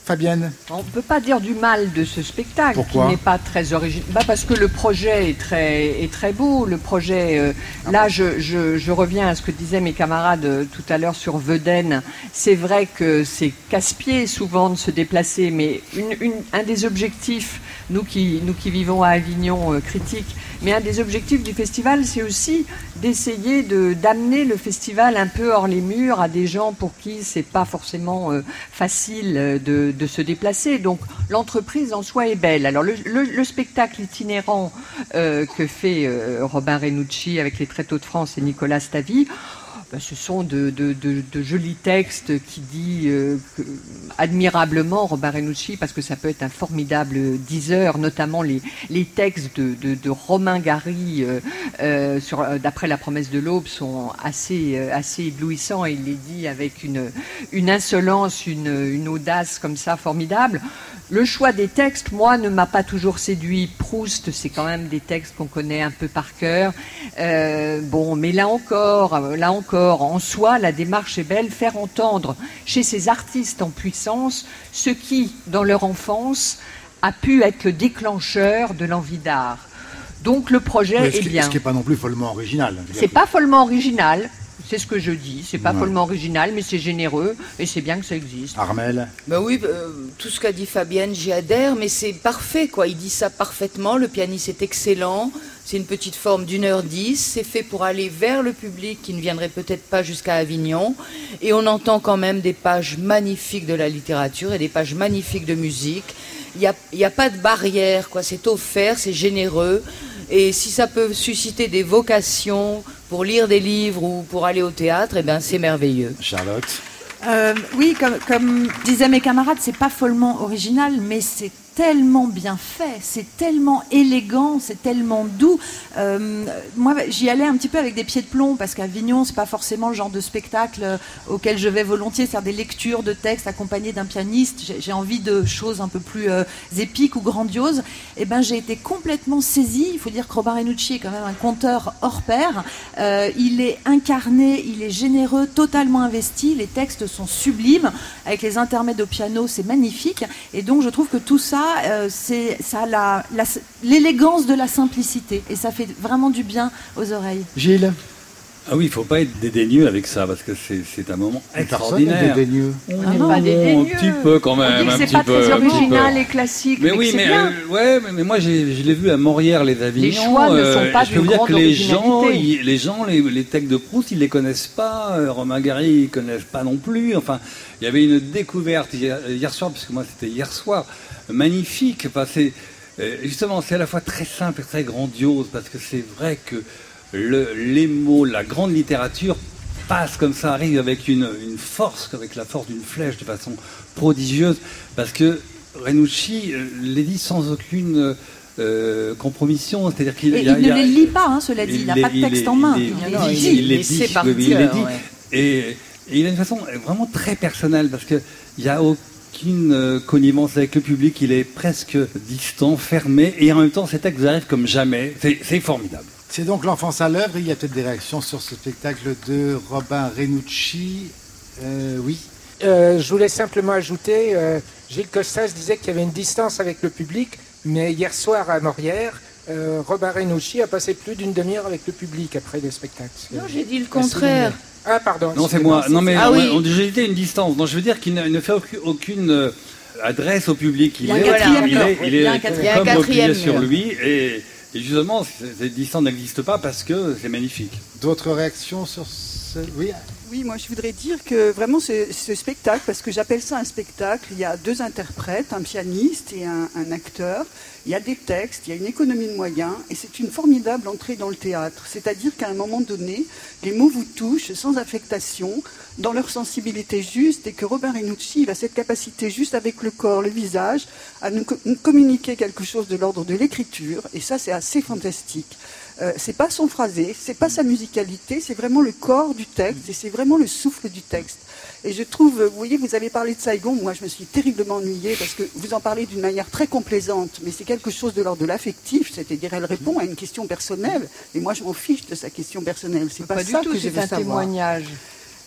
Fabienne? On ne peut pas dire du mal de ce spectacle. Pourquoi? Qui n'est pas très original. Bah parce que le projet est très, est très beau. Le projet, euh, ah là, bon. je, je, je reviens à ce que disaient mes camarades euh, tout à l'heure sur Vedène. C'est vrai que c'est casse-pied souvent de se déplacer, mais une, une, un des objectifs, nous qui, nous qui vivons à Avignon, euh, critique, mais un des objectifs du festival, c'est aussi d'essayer de, d'amener le festival un peu hors les murs à des gens pour qui c'est pas forcément euh, facile de, de se déplacer. Donc l'entreprise en soi est belle. Alors le, le, le spectacle itinérant euh, que fait euh, Robin Renucci avec les Tréteaux de France et Nicolas Stavi, ben, ce sont de, de, de, de jolis textes qui dit euh, que, admirablement Robin Renucci, parce que ça peut être un formidable diseur, notamment les, les textes de, de, de Romain Gary euh, euh, sur, d'après La promesse de l'aube sont assez, euh, assez éblouissants, et il les dit avec une, une insolence, une, une audace comme ça formidable. Le choix des textes, moi, ne m'a pas toujours séduit. Proust, c'est quand même des textes qu'on connaît un peu par cœur. Euh, bon, mais là encore, là encore, en soi, la démarche est belle. Faire entendre chez ces artistes en puissance ce qui, dans leur enfance, a pu être le déclencheur de l'envie d'art. Donc le projet mais est qui, bien. Ce qui n'est pas non plus follement original. C'est pas follement original. C'est ce que je dis, c'est pas ouais. follement original, mais c'est généreux, et c'est bien que ça existe. Armelle? Ben oui, euh, tout ce qu'a dit Fabienne, j'y adhère, mais c'est parfait, quoi. Il dit ça parfaitement, le pianiste est excellent, c'est une petite forme d'une heure dix, c'est fait pour aller vers le public qui ne viendrait peut-être pas jusqu'à Avignon, et on entend quand même des pages magnifiques de la littérature et des pages magnifiques de musique. Il n'y a, il y a pas de barrière, quoi. C'est offert, c'est généreux. Et si ça peut susciter des vocations pour lire des livres ou pour aller au théâtre, eh ben c'est merveilleux. Charlotte? euh, Oui, comme, comme disaient mes camarades, c'est pas follement original, mais c'est tellement bien fait, c'est tellement élégant, c'est tellement doux. Euh, moi, j'y allais un petit peu avec des pieds de plomb, parce qu'Avignon, c'est pas forcément le genre de spectacle auquel je vais volontiers, faire des lectures de textes accompagnés d'un pianiste. J'ai, j'ai envie de choses un peu plus euh, épiques ou grandioses. Et ben, j'ai été complètement saisie. Il faut dire que Robin Renucci est quand même un conteur hors pair. Euh, il est incarné, il est généreux, totalement investi. Les textes sont sublimes. Avec les intermèdes au piano, c'est magnifique. Et donc, je trouve que tout ça, Euh, c'est, ça a la, la, l'élégance de la simplicité, et ça fait vraiment du bien aux oreilles. Gilles? Ah oui, il ne faut pas être dédaigneux avec ça, parce que c'est, c'est un moment extraordinaire. Personne n'est dédaigneux. On n'est pas dédaigneux. Un petit peu quand même. On dit que un c'est petit pas peu, très un petit original peu. et classique, mais, mais oui, que c'est mais, bien. euh, ouais, mais, mais moi j'ai, je l'ai vu à Morières, les Avignons. Les choix ne sont pas euh, je peux d'une vous dire grande que les gens, originalité. ils, les gens, les, les textes de Proust, ils les connaissent pas. Euh, Romain Gary, ils connaissent pas non plus. Enfin, il y avait une découverte hier, hier soir, puisque moi c'était hier soir, magnifique. Enfin, c'est euh, justement, c'est à la fois très simple et très grandiose, parce que c'est vrai que le, les mots, la grande littérature passe comme ça, arrive avec une, une force, avec la force d'une flèche, de façon prodigieuse, parce que Renucci euh, les dit sans aucune euh, compromission, c'est-à-dire qu'il et y a, il y a, ne les lit pas, hein, cela dit, il n'a pas de texte les, en main, il, il, il, il, il, dit. il les dit, par oui, il cœur, les dit, ouais. et, et il a une façon vraiment très personnelle, parce qu'il n'y a aucune euh, connivence avec le public, il est presque distant, fermé, et en même temps ces textes arrivent comme jamais, c'est, c'est formidable. C'est donc l'enfance à l'œuvre. Il y a peut-être des réactions sur ce spectacle de Robin Renucci. Euh, oui. Euh, je voulais simplement ajouter, euh, Gilles Costas disait qu'il y avait une distance avec le public, mais hier soir à Morières, euh, Robin Renucci a passé plus d'une demi-heure avec le public après le spectacle. Non, j'ai dit le contraire. Ah, pardon. Non, c'est moi. Non, mais Ah on, oui. on, j'ai dit une distance. Non, je veux dire qu'il ne, il ne fait aucune, aucune euh, adresse au public. Il y a un est, quatrième il mur. est, il Il y a est un quatrième- Il y a un comme replié quatrième sur mur. lui. Et, et justement, cette distance n'existe pas parce que c'est magnifique. D'autres réactions sur ce... Oui. Oui, moi je voudrais dire que vraiment ce, ce spectacle, parce que j'appelle ça un spectacle, il y a deux interprètes, un pianiste et un, un acteur, il y a des textes, il y a une économie de moyens, et c'est une formidable entrée dans le théâtre. C'est-à-dire qu'à un moment donné, les mots vous touchent sans affectation, dans leur sensibilité juste, et que Robin Renucci il a cette capacité juste avec le corps, le visage, à nous, co- nous communiquer quelque chose de l'ordre de l'écriture, et ça c'est assez fantastique. Euh, c'est pas son phrasé, c'est pas sa musicalité, c'est vraiment le corps du texte et c'est vraiment le souffle du texte. Et je trouve, vous voyez, vous avez parlé de Saigon, moi je me suis terriblement ennuyée parce que vous en parlez d'une manière très complaisante, mais c'est quelque chose de l'ordre de l'affectif, c'est-à-dire elle répond à une question personnelle et moi je m'en fiche de sa question personnelle, c'est pas, Pas ça du tout, que je c'est veux un savoir. témoignage.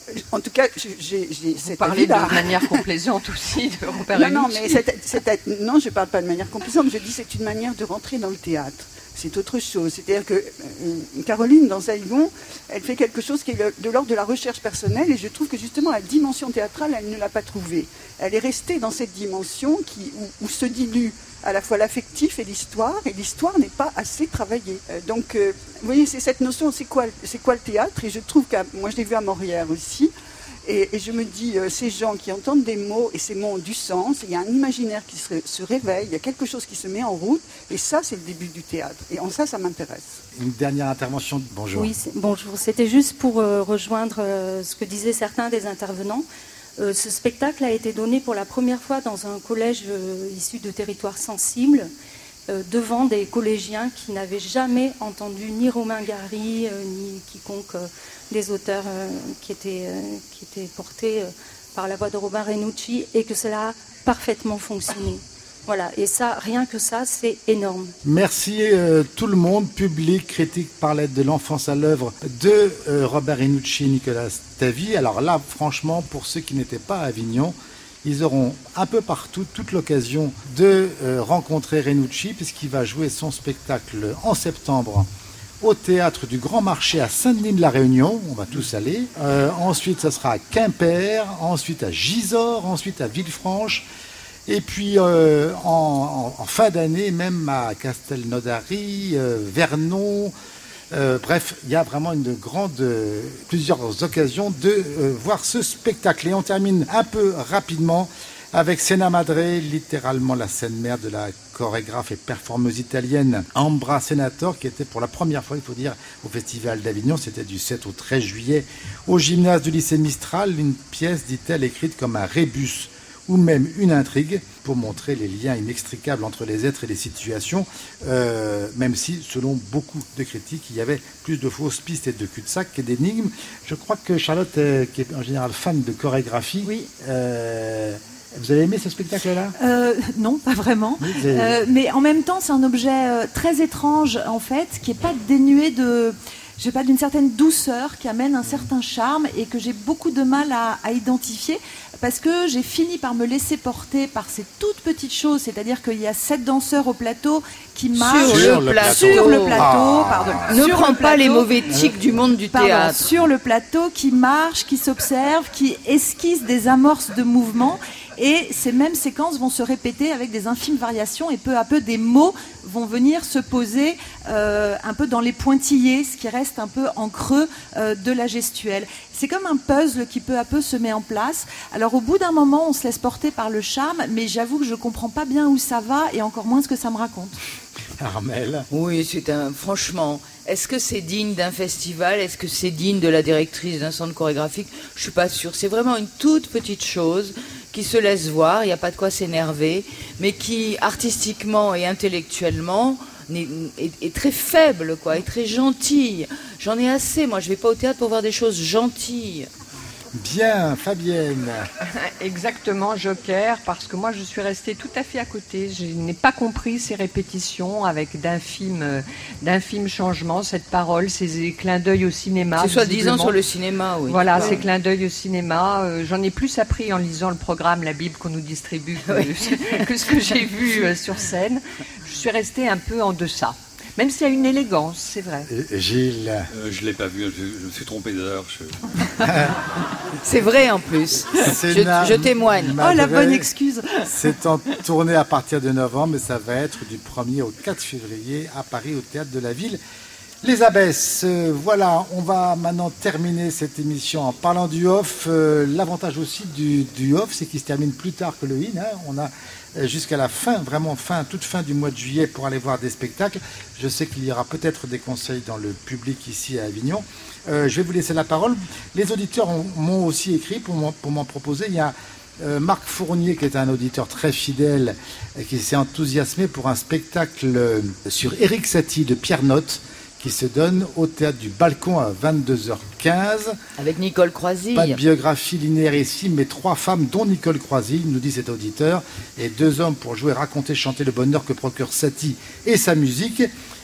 en tout cas, j'ai, j'ai Vous cette parlez avis-là. de manière complaisante aussi de Robert Non, non, Renucci. mais cette, cette, non, je ne parle pas de manière complaisante, je dis c'est une manière de rentrer dans le théâtre. C'est autre chose. C'est-à-dire que euh, Caroline, dans Saigon, elle fait quelque chose qui est le, de l'ordre de la recherche personnelle, et je trouve que justement la dimension théâtrale, elle ne l'a pas trouvée. Elle est restée dans cette dimension qui, où, où se dilue à la fois l'affectif et l'histoire, et l'histoire n'est pas assez travaillée. Euh, donc, euh, vous voyez, c'est cette notion, c'est quoi, c'est quoi le théâtre? Et je trouve que, moi je l'ai vu à Morières aussi, et, et je me dis, euh, ces gens qui entendent des mots, et ces mots ont du sens, il y a un imaginaire qui se, se réveille, il y a quelque chose qui se met en route, et ça, c'est le début du théâtre. Et en ça, ça m'intéresse. Une dernière intervention, bonjour. Oui, c'est- bonjour. C'était juste pour euh, rejoindre euh, ce que disaient certains des intervenants. Euh, ce spectacle a été donné pour la première fois dans un collège euh, issu de territoires sensibles, euh, devant des collégiens qui n'avaient jamais entendu ni Romain Gary, euh, ni quiconque euh, des auteurs euh, qui, étaient, euh, qui étaient portés euh, par la voix de Robert Renucci, et que cela a parfaitement fonctionné. Voilà, et ça, rien que ça, c'est énorme. Merci euh, tout le monde, public, critique par l'aide de l'enfance à l'œuvre de euh, Robert Renucci et Nicolas Stavi. Alors là, franchement, pour ceux qui n'étaient pas à Avignon, ils auront un peu partout toute l'occasion de euh, rencontrer Renucci, puisqu'il va jouer son spectacle en septembre au théâtre du Grand Marché à Saint-Denis de la Réunion. On va tous aller. Euh, ensuite, ça sera à Quimper, ensuite à Gisors, ensuite à Villefranche. Et puis euh, en, en, en fin d'année, même à Castelnaudary, euh, Vernon, euh, bref, il y a vraiment une grande, euh, plusieurs occasions de euh, voir ce spectacle. Et on termine un peu rapidement avec Sena Madre, littéralement la scène mère de la chorégraphe et performeuse italienne Ambra Senator, qui était pour la première fois, il faut dire, au Festival d'Avignon. C'était du sept au treize juillet, au gymnase du lycée Mistral, une pièce, dit-elle, écrite comme un rébus ou même une intrigue pour montrer les liens inextricables entre les êtres et les situations, euh, même si, selon beaucoup de critiques, il y avait plus de fausses pistes et de cul-de-sac que d'énigmes. Je crois que Charlotte, euh, qui est en général fan de chorégraphie, Oui. euh, vous avez aimé ce spectacle-là? Euh, non, pas vraiment. Oui, vous avez- Euh, mais en même temps, c'est un objet euh, très étrange, en fait, qui n'est pas dénué de, je sais pas, d'une certaine douceur, qui amène un certain charme, et que j'ai beaucoup de mal à, à identifier, parce que j'ai fini par me laisser porter par ces toutes petites choses, c'est-à-dire qu'il y a sept danseurs au plateau qui marchent Sur le plateau. sur le plateau, Ah. pardon, Ne sur prends le pas les plateau. mauvais tics du monde du Pardon, théâtre. sur le plateau, qui marche, qui s'observe, qui esquisse des amorces de mouvement, et ces mêmes séquences vont se répéter avec des infimes variations, et peu à peu des mots vont venir se poser euh, un peu dans les pointillés, ce qui reste un peu en creux euh, de la gestuelle. C'est comme un puzzle qui peu à peu se met en place. Alors au bout d'un moment, on se laisse porter par le charme, mais j'avoue que je comprends pas bien où ça va, et encore moins ce que ça me raconte. Armel. Oui, c'est un. Franchement, est-ce que c'est digne d'un festival? Est-ce que c'est digne de la directrice d'un centre chorégraphique? Je suis pas sûre. C'est vraiment une toute petite chose qui se laisse voir. Il n'y a pas de quoi s'énerver, mais qui artistiquement et intellectuellement est, est- est très faible, quoi, est très gentille. J'en ai assez. Moi, je vais pas au théâtre pour voir des choses gentilles. Bien, Fabienne. Exactement, Joker, parce que moi je suis restée tout à fait à côté. Je n'ai pas compris ces répétitions avec d'infimes, euh, d'infimes changements, cette parole, ces clins d'œil au cinéma. C'est soi-disant visiblement. sur le cinéma, oui. Voilà, Ouais. ces clins d'œil au cinéma. Euh, J'en ai plus appris en lisant le programme, la Bible qu'on nous distribue, que, que ce que j'ai vu euh, sur scène. Je suis restée un peu en deçà. Même s'il y a une élégance, c'est vrai. Et Gilles. Euh, je ne l'ai pas vu, je, je me suis trompé d'heure. Je... C'est vrai en plus. Je, Sénat je témoigne. Oh, la Madre, bonne excuse. C'est en tournée à partir de novembre, mais ça va être du premier au quatre février à Paris, au Théâtre de la Ville. Les Abbesses, euh, voilà, on va maintenant terminer cette émission en parlant du off. Euh, L'avantage aussi du, du off, c'est qu'il se termine plus tard que le in. Hein. On a euh, jusqu'à la fin, vraiment fin, toute fin du mois de juillet pour aller voir des spectacles. Je sais qu'il y aura peut-être des conseils dans le public ici à Avignon. Euh, je vais vous laisser la parole. Les auditeurs ont- m'ont aussi écrit pour m'en pour m'en proposer. Il y a euh, Marc Fournier, qui est un auditeur très fidèle, et qui s'est enthousiasmé pour un spectacle euh, sur Éric Satie de Pierre Notte, qui se donne au Théâtre du Balcon à vingt-deux heures quinze. Avec Nicole Croisille. Pas de biographie linéaire ici, mais trois femmes, dont Nicole Croisille, nous dit cet auditeur, et deux hommes pour jouer, raconter, chanter le bonheur que procure Satie et sa musique.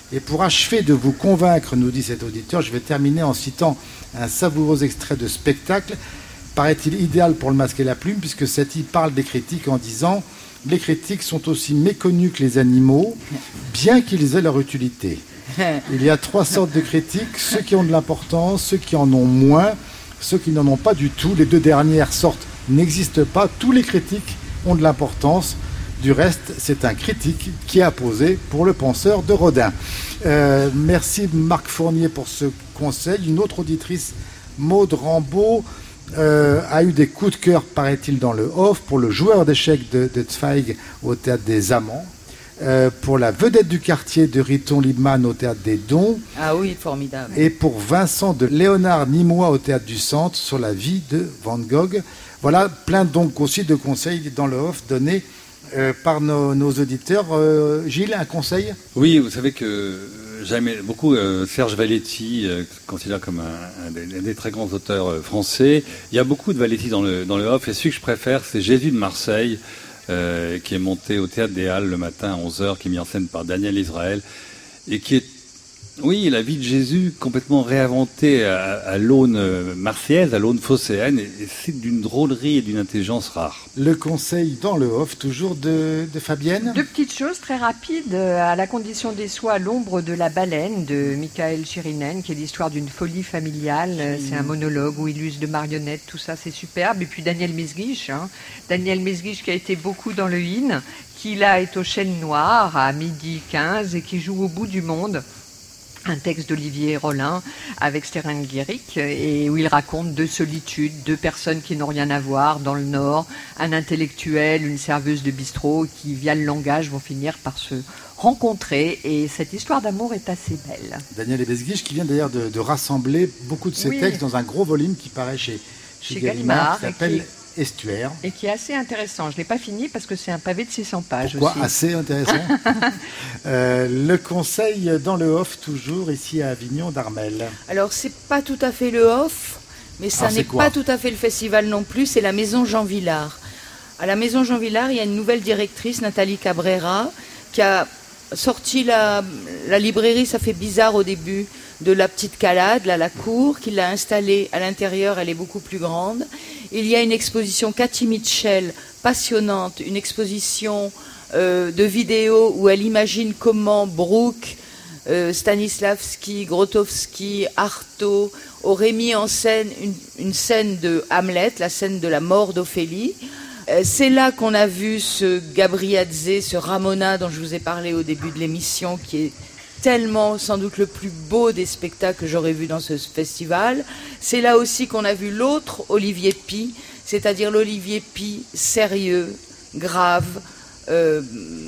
Et pour achever de vous convaincre, nous dit cet auditeur, je vais terminer en citant un savoureux extrait de spectacle, paraît-il idéal pour le Masque et la Plume, puisque cet i parle des critiques en disant « Les critiques sont aussi méconnus que les animaux, bien qu'ils aient leur utilité. Il y a trois sortes de critiques, ceux qui ont de l'importance, ceux qui en ont moins, ceux qui n'en ont pas du tout. Les deux dernières sortes n'existent pas. Tous les critiques ont de l'importance. Du reste, c'est un critique qui a posé pour le penseur de Rodin. Euh, merci Marc Fournier pour ce conseil. Une autre auditrice, Maude Rambaud, euh, a eu des coups de cœur, paraît-il, dans le off, pour le joueur d'échecs de, de Zweig au Théâtre des Amants, euh, pour la vedette du quartier de Riton Liebmann au Théâtre des Dons. Ah oui, formidable. Et pour Vincent de Léonard Nimoy au Théâtre du Centre sur la vie de Van Gogh. Voilà, plein donc aussi de conseils dans le off donnés Euh, par nos, nos auditeurs. Euh, Gilles, un conseil ? Oui, vous savez que j'aime beaucoup euh, Serge Valetti, euh, considéré comme un, un, des, un des très grands auteurs euh, français. Il y a beaucoup de Valetti dans le, dans le off, et celui que je préfère, c'est Jésus de Marseille, euh, qui est monté au Théâtre des Halles le matin à onze heures, qui est mis en scène par Daniel Israël, et qui est, oui, la vie de Jésus complètement réinventée à, à l'aune marseillaise, à l'aune phocéenne, et, et c'est d'une drôlerie et d'une intelligence rare. Le conseil dans le off, toujours de, de Fabienne ? Deux petites choses très rapides. À la condition des soies, à l'ombre de la baleine de Michael Chirinen, qui est l'histoire d'une folie familiale. Mmh. C'est un monologue où il use de marionnettes, tout ça, c'est superbe. Et puis Daniel Mesguich, hein. Daniel Mesguich qui a été beaucoup dans le In, qui là est au Chêne Noir à midi quinze et qui joue au bout du monde. Un texte d'Olivier Rollin avec Stéphane Guéric, et où il raconte deux solitudes, deux personnes qui n'ont rien à voir dans le Nord, un intellectuel, une serveuse de bistrot qui, via le langage, vont finir par se rencontrer, et cette histoire d'amour est assez belle. Daniel Mesguich qui vient d'ailleurs de, de rassembler beaucoup de ses oui. textes dans un gros volume qui paraît chez, chez, chez Gallimard, qui s'appelle Estuaire. Et qui est assez intéressant. Je ne l'ai pas fini parce que c'est un pavé de six cents pages. Pourquoi aussi. Assez intéressant. euh, le conseil dans le off, toujours ici à Avignon, d'Armel. Alors, c'est pas tout à fait le off, mais ça n'est pas tout à fait le festival non plus, c'est la Maison Jean Villard. À la Maison Jean Villard, il y a une nouvelle directrice, Nathalie Cabrera, qui a sorti la, la librairie, ça fait bizarre au début, de la petite calade, là, la cour, qu'il l'a installée à l'intérieur, elle est beaucoup plus grande. Il y a une exposition Cathy Mitchell, passionnante, une exposition euh, de vidéos où elle imagine comment Brooke, euh, Stanislavski, Grotowski, Artaud auraient mis en scène une, une scène de Hamlet, la scène de la mort d'Ophélie. Euh, c'est là qu'on a vu ce Gabriadze, ce Ramona dont je vous ai parlé au début de l'émission, qui est tellement, sans doute, le plus beau des spectacles que j'aurais vu dans ce festival. C'est là aussi qu'on a vu l'autre Olivier Py, c'est-à-dire l'Olivier Py sérieux, grave, euh,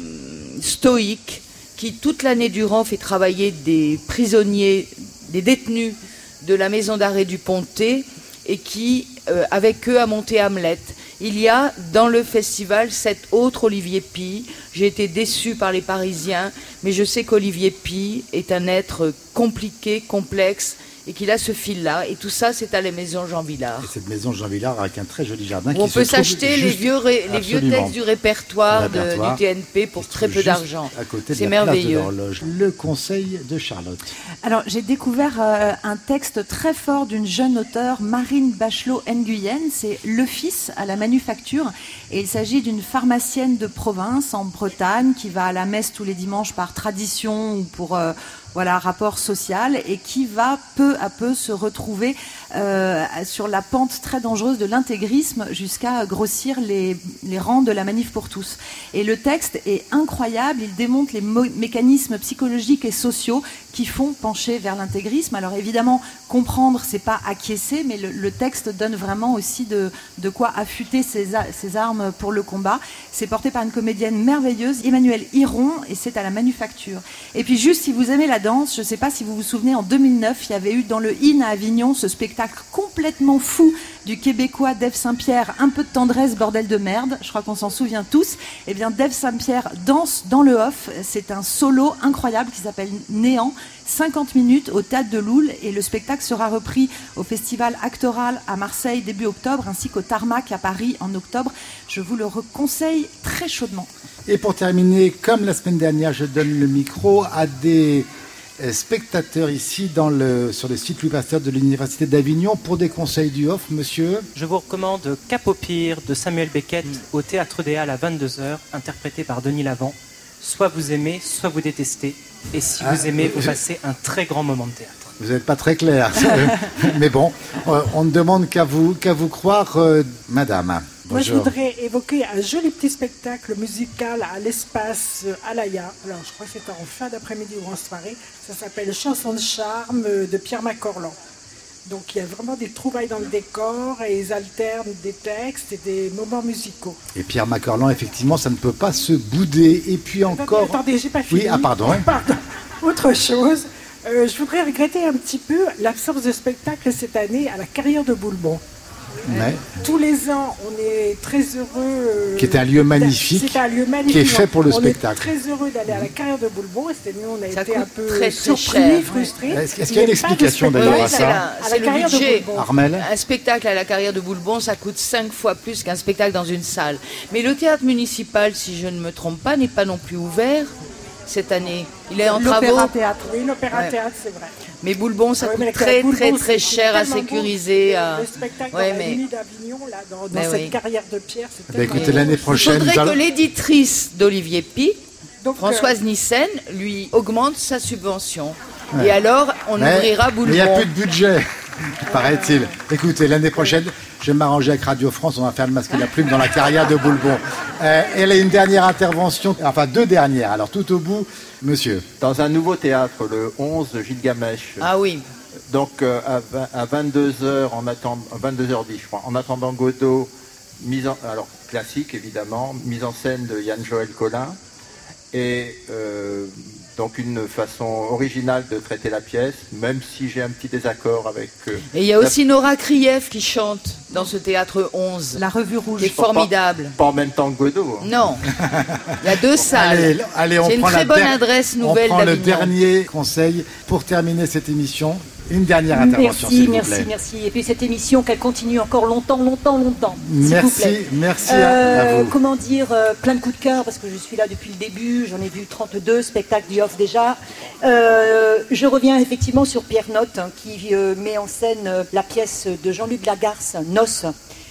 stoïque, qui toute l'année durant fait travailler des prisonniers, des détenus de la maison d'arrêt du Pontet, et qui, euh, avec eux, a monté Hamlet. Il y a dans le festival cet autre Olivier Py. J'ai été déçue par les Parisiens, mais je sais qu'Olivier Py est un être compliqué, complexe, et qu'il a ce fil-là. Et tout ça, c'est à la Maison Jean Villard. Et cette Maison Jean Villard avec un très joli jardin. On qui peut se s'acheter les vieux, ré, les vieux textes du répertoire, répertoire de, du T N P pour très peu d'argent. C'est merveilleux. Le conseil de Charlotte. Alors, j'ai découvert euh, un texte très fort d'une jeune auteure, Marine Bachelot-Nguyen. C'est Le Fils à la Manufacture. Et il s'agit d'une pharmacienne de province en Bretagne qui va à la messe tous les dimanches par tradition ou pour euh, voilà, rapport social, et qui va peu à peu se retrouver euh, sur la pente très dangereuse de l'intégrisme jusqu'à grossir les, les rangs de la Manif pour tous. Et le texte est incroyable, il démontre les mécanismes psychologiques et sociaux qui font pencher vers l'intégrisme. Alors évidemment, comprendre, c'est pas acquiescer, mais le, le texte donne vraiment aussi de, de quoi affûter ses, ses armes pour le combat. C'est porté par une comédienne merveilleuse, Emmanuelle Hiron, et c'est à la Manufacture. Et puis juste, si vous aimez la danse, je ne sais pas si vous vous souvenez, en deux mille neuf, il y avait eu dans le In à Avignon ce spectacle complètement fou du Québécois Dave Saint-Pierre, Un peu de tendresse, bordel de merde, je crois qu'on s'en souvient tous. Eh bien, Dave Saint-Pierre danse dans le off, c'est un solo incroyable qui s'appelle Néant, cinquante minutes au Théâtre de Loul, et le spectacle sera repris au Festival Actoral à Marseille début octobre, ainsi qu'au Tarmac à Paris en octobre. Je vous le conseille très chaudement. Et pour terminer, comme la semaine dernière, je donne le micro à des spectateur ici dans le, sur le site Louis Pasteur de l'Université d'Avignon pour des conseils du off, monsieur. Je vous recommande Cap au pire de Samuel Beckett mmh. au Théâtre des Halles à vingt-deux heures, interprété par Denis Lavant. Soit vous aimez, soit vous détestez. Et si ah, vous aimez, vous passez un très grand moment de théâtre. Vous n'êtes pas très clair. Mais bon, on ne demande qu'à vous, qu'à vous croire, euh, madame. Bonjour. Moi, je voudrais évoquer un joli petit spectacle musical à l'espace Alaya. Alors, je crois que c'est en fin d'après-midi ou en soirée. Ça s'appelle Chanson de charme de Pierre Macorlan. Donc, il y a vraiment des trouvailles dans le décor et ils alternent des textes et des moments musicaux. Et Pierre Macorlan, effectivement, ça ne peut pas se bouder. Et puis encore... Attendez, attendez j'ai pas fini. Oui, ah pardon. Pardon. Autre chose, euh, je voudrais regretter un petit peu l'absence de spectacle cette année à la Carrière de Boulbon. Ouais. Tous les ans, on est très heureux. Euh, qui est un lieu magnifique, un lieu magnifique qui est fait pour le on spectacle. On est très heureux d'aller à la Carrière de Boulbon et cette année, on a ça été un peu très, très surpris, cher, frustrés. Ouais. Est-ce, est-ce qu'il y a une explication d'ailleurs à ça? C'est le budget. Armel. Un spectacle à la Carrière de Boulbon, ça coûte cinq fois plus qu'un spectacle dans une salle. Mais le théâtre municipal, si je ne me trompe pas, n'est pas non plus ouvert cette année. Il est en travaux. L'opéra-théâtre, oui, l'opéra-théâtre, ouais. C'est vrai. Mais Boulbon, ça ouais, coûte très, Boulbon, très, très cher à sécuriser. Beau. À... Le spectacle ouais, dans mais... la nuit d'Avignon, là, dans, dans cette oui. Carrière de pierre, c'est bah, écoutez, l'année prochaine... Il faudrait que l'éditrice d'Olivier Pi, Donc, Françoise euh... Nissen, lui augmente sa subvention. Ouais. Et alors, on mais, ouvrira Boulbon. Il n'y a plus de budget, paraît-il. Écoutez, l'année prochaine, je vais m'arranger avec Radio France, on va faire le masque et la plume dans la Carrière de Boulbon. Euh, elle a une dernière intervention, enfin deux dernières. Alors tout au bout, monsieur. Dans un nouveau théâtre, le onze Gilgamesh. Ah oui. Donc euh, à, vingt, à vingt-deux heures, en attendant, vingt-deux heures dix, je crois, en attendant Godot, mise en, alors classique évidemment, mise en scène de Yann-Joël Collin, et euh, donc une façon originale de traiter la pièce, même si j'ai un petit désaccord avec... Euh, et il y a aussi la... Nora Krief qui chante dans ce théâtre onze. La Revue Rouge. Qui est formidable. Pas, pas en même temps que Godot. Hein. Non. Il y a deux salles. Allez, allez, on C'est une prend très la bonne der... adresse nouvelle On prend d'Avignon. Le dernier conseil pour terminer cette émission. Une dernière intervention, merci, s'il vous merci, plaît. merci. Et puis cette émission, qu'elle continue encore longtemps, longtemps, longtemps. Merci, merci euh, à vous. Comment dire, euh, plein de coups de cœur, parce que je suis là depuis le début, j'en ai vu trente-deux spectacles du off déjà. Euh, je reviens effectivement sur Pierre Notte, hein, qui euh, met en scène euh, la pièce de Jean-Luc Lagarce, Noce,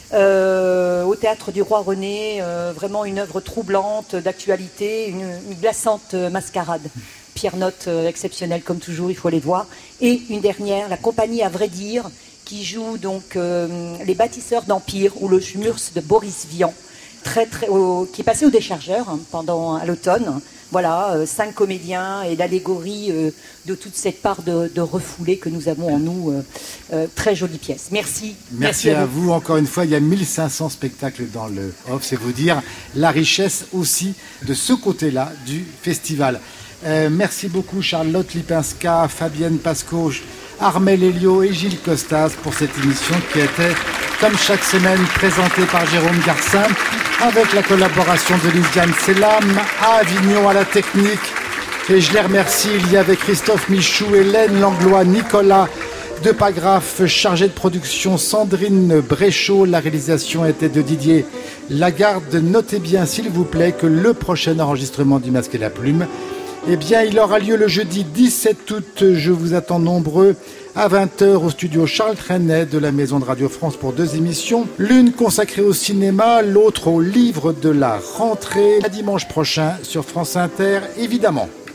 euh, au Théâtre du Roi René, euh, vraiment une œuvre troublante, d'actualité, une, une glaçante euh, mascarade. Pierre Notte, euh, exceptionnel comme toujours, il faut les voir. Et une dernière, la compagnie À Vrai Dire, qui joue donc euh, Les Bâtisseurs d'Empire, ou le Schmurz de Boris Vian, très, très, au, qui est passé au Déchargeur hein, pendant à l'automne. Voilà, euh, cinq comédiens et l'allégorie euh, de toute cette part de, de refoulé que nous avons en nous. Euh, euh, très jolie pièce. Merci. Merci, Merci à, à vous. vous. Encore une fois, il y a mille cinq cents spectacles dans le off. C'est vous dire la richesse aussi de ce côté-là du festival. Euh, merci beaucoup Charlotte Lipinska, Fabienne Pasco, Armel Elio et Gilles Costas pour cette émission qui était, comme chaque semaine, présentée par Jérôme Garcin avec la collaboration de Lysiane Selam à Avignon à la technique. Et je les remercie, il y avait Christophe Michou, Hélène Langlois, Nicolas Depagraphe, chargé de production Sandrine Bréchot. La réalisation était de Didier Lagarde. Notez bien, s'il vous plaît, que le prochain enregistrement du Masque et la Plume, eh bien, il aura lieu le jeudi dix-sept août. Je vous attends nombreux à vingt heures au studio Charles Trenet de la Maison de Radio France pour deux émissions. L'une consacrée au cinéma, l'autre au livre de la rentrée. À dimanche prochain sur France Inter, évidemment.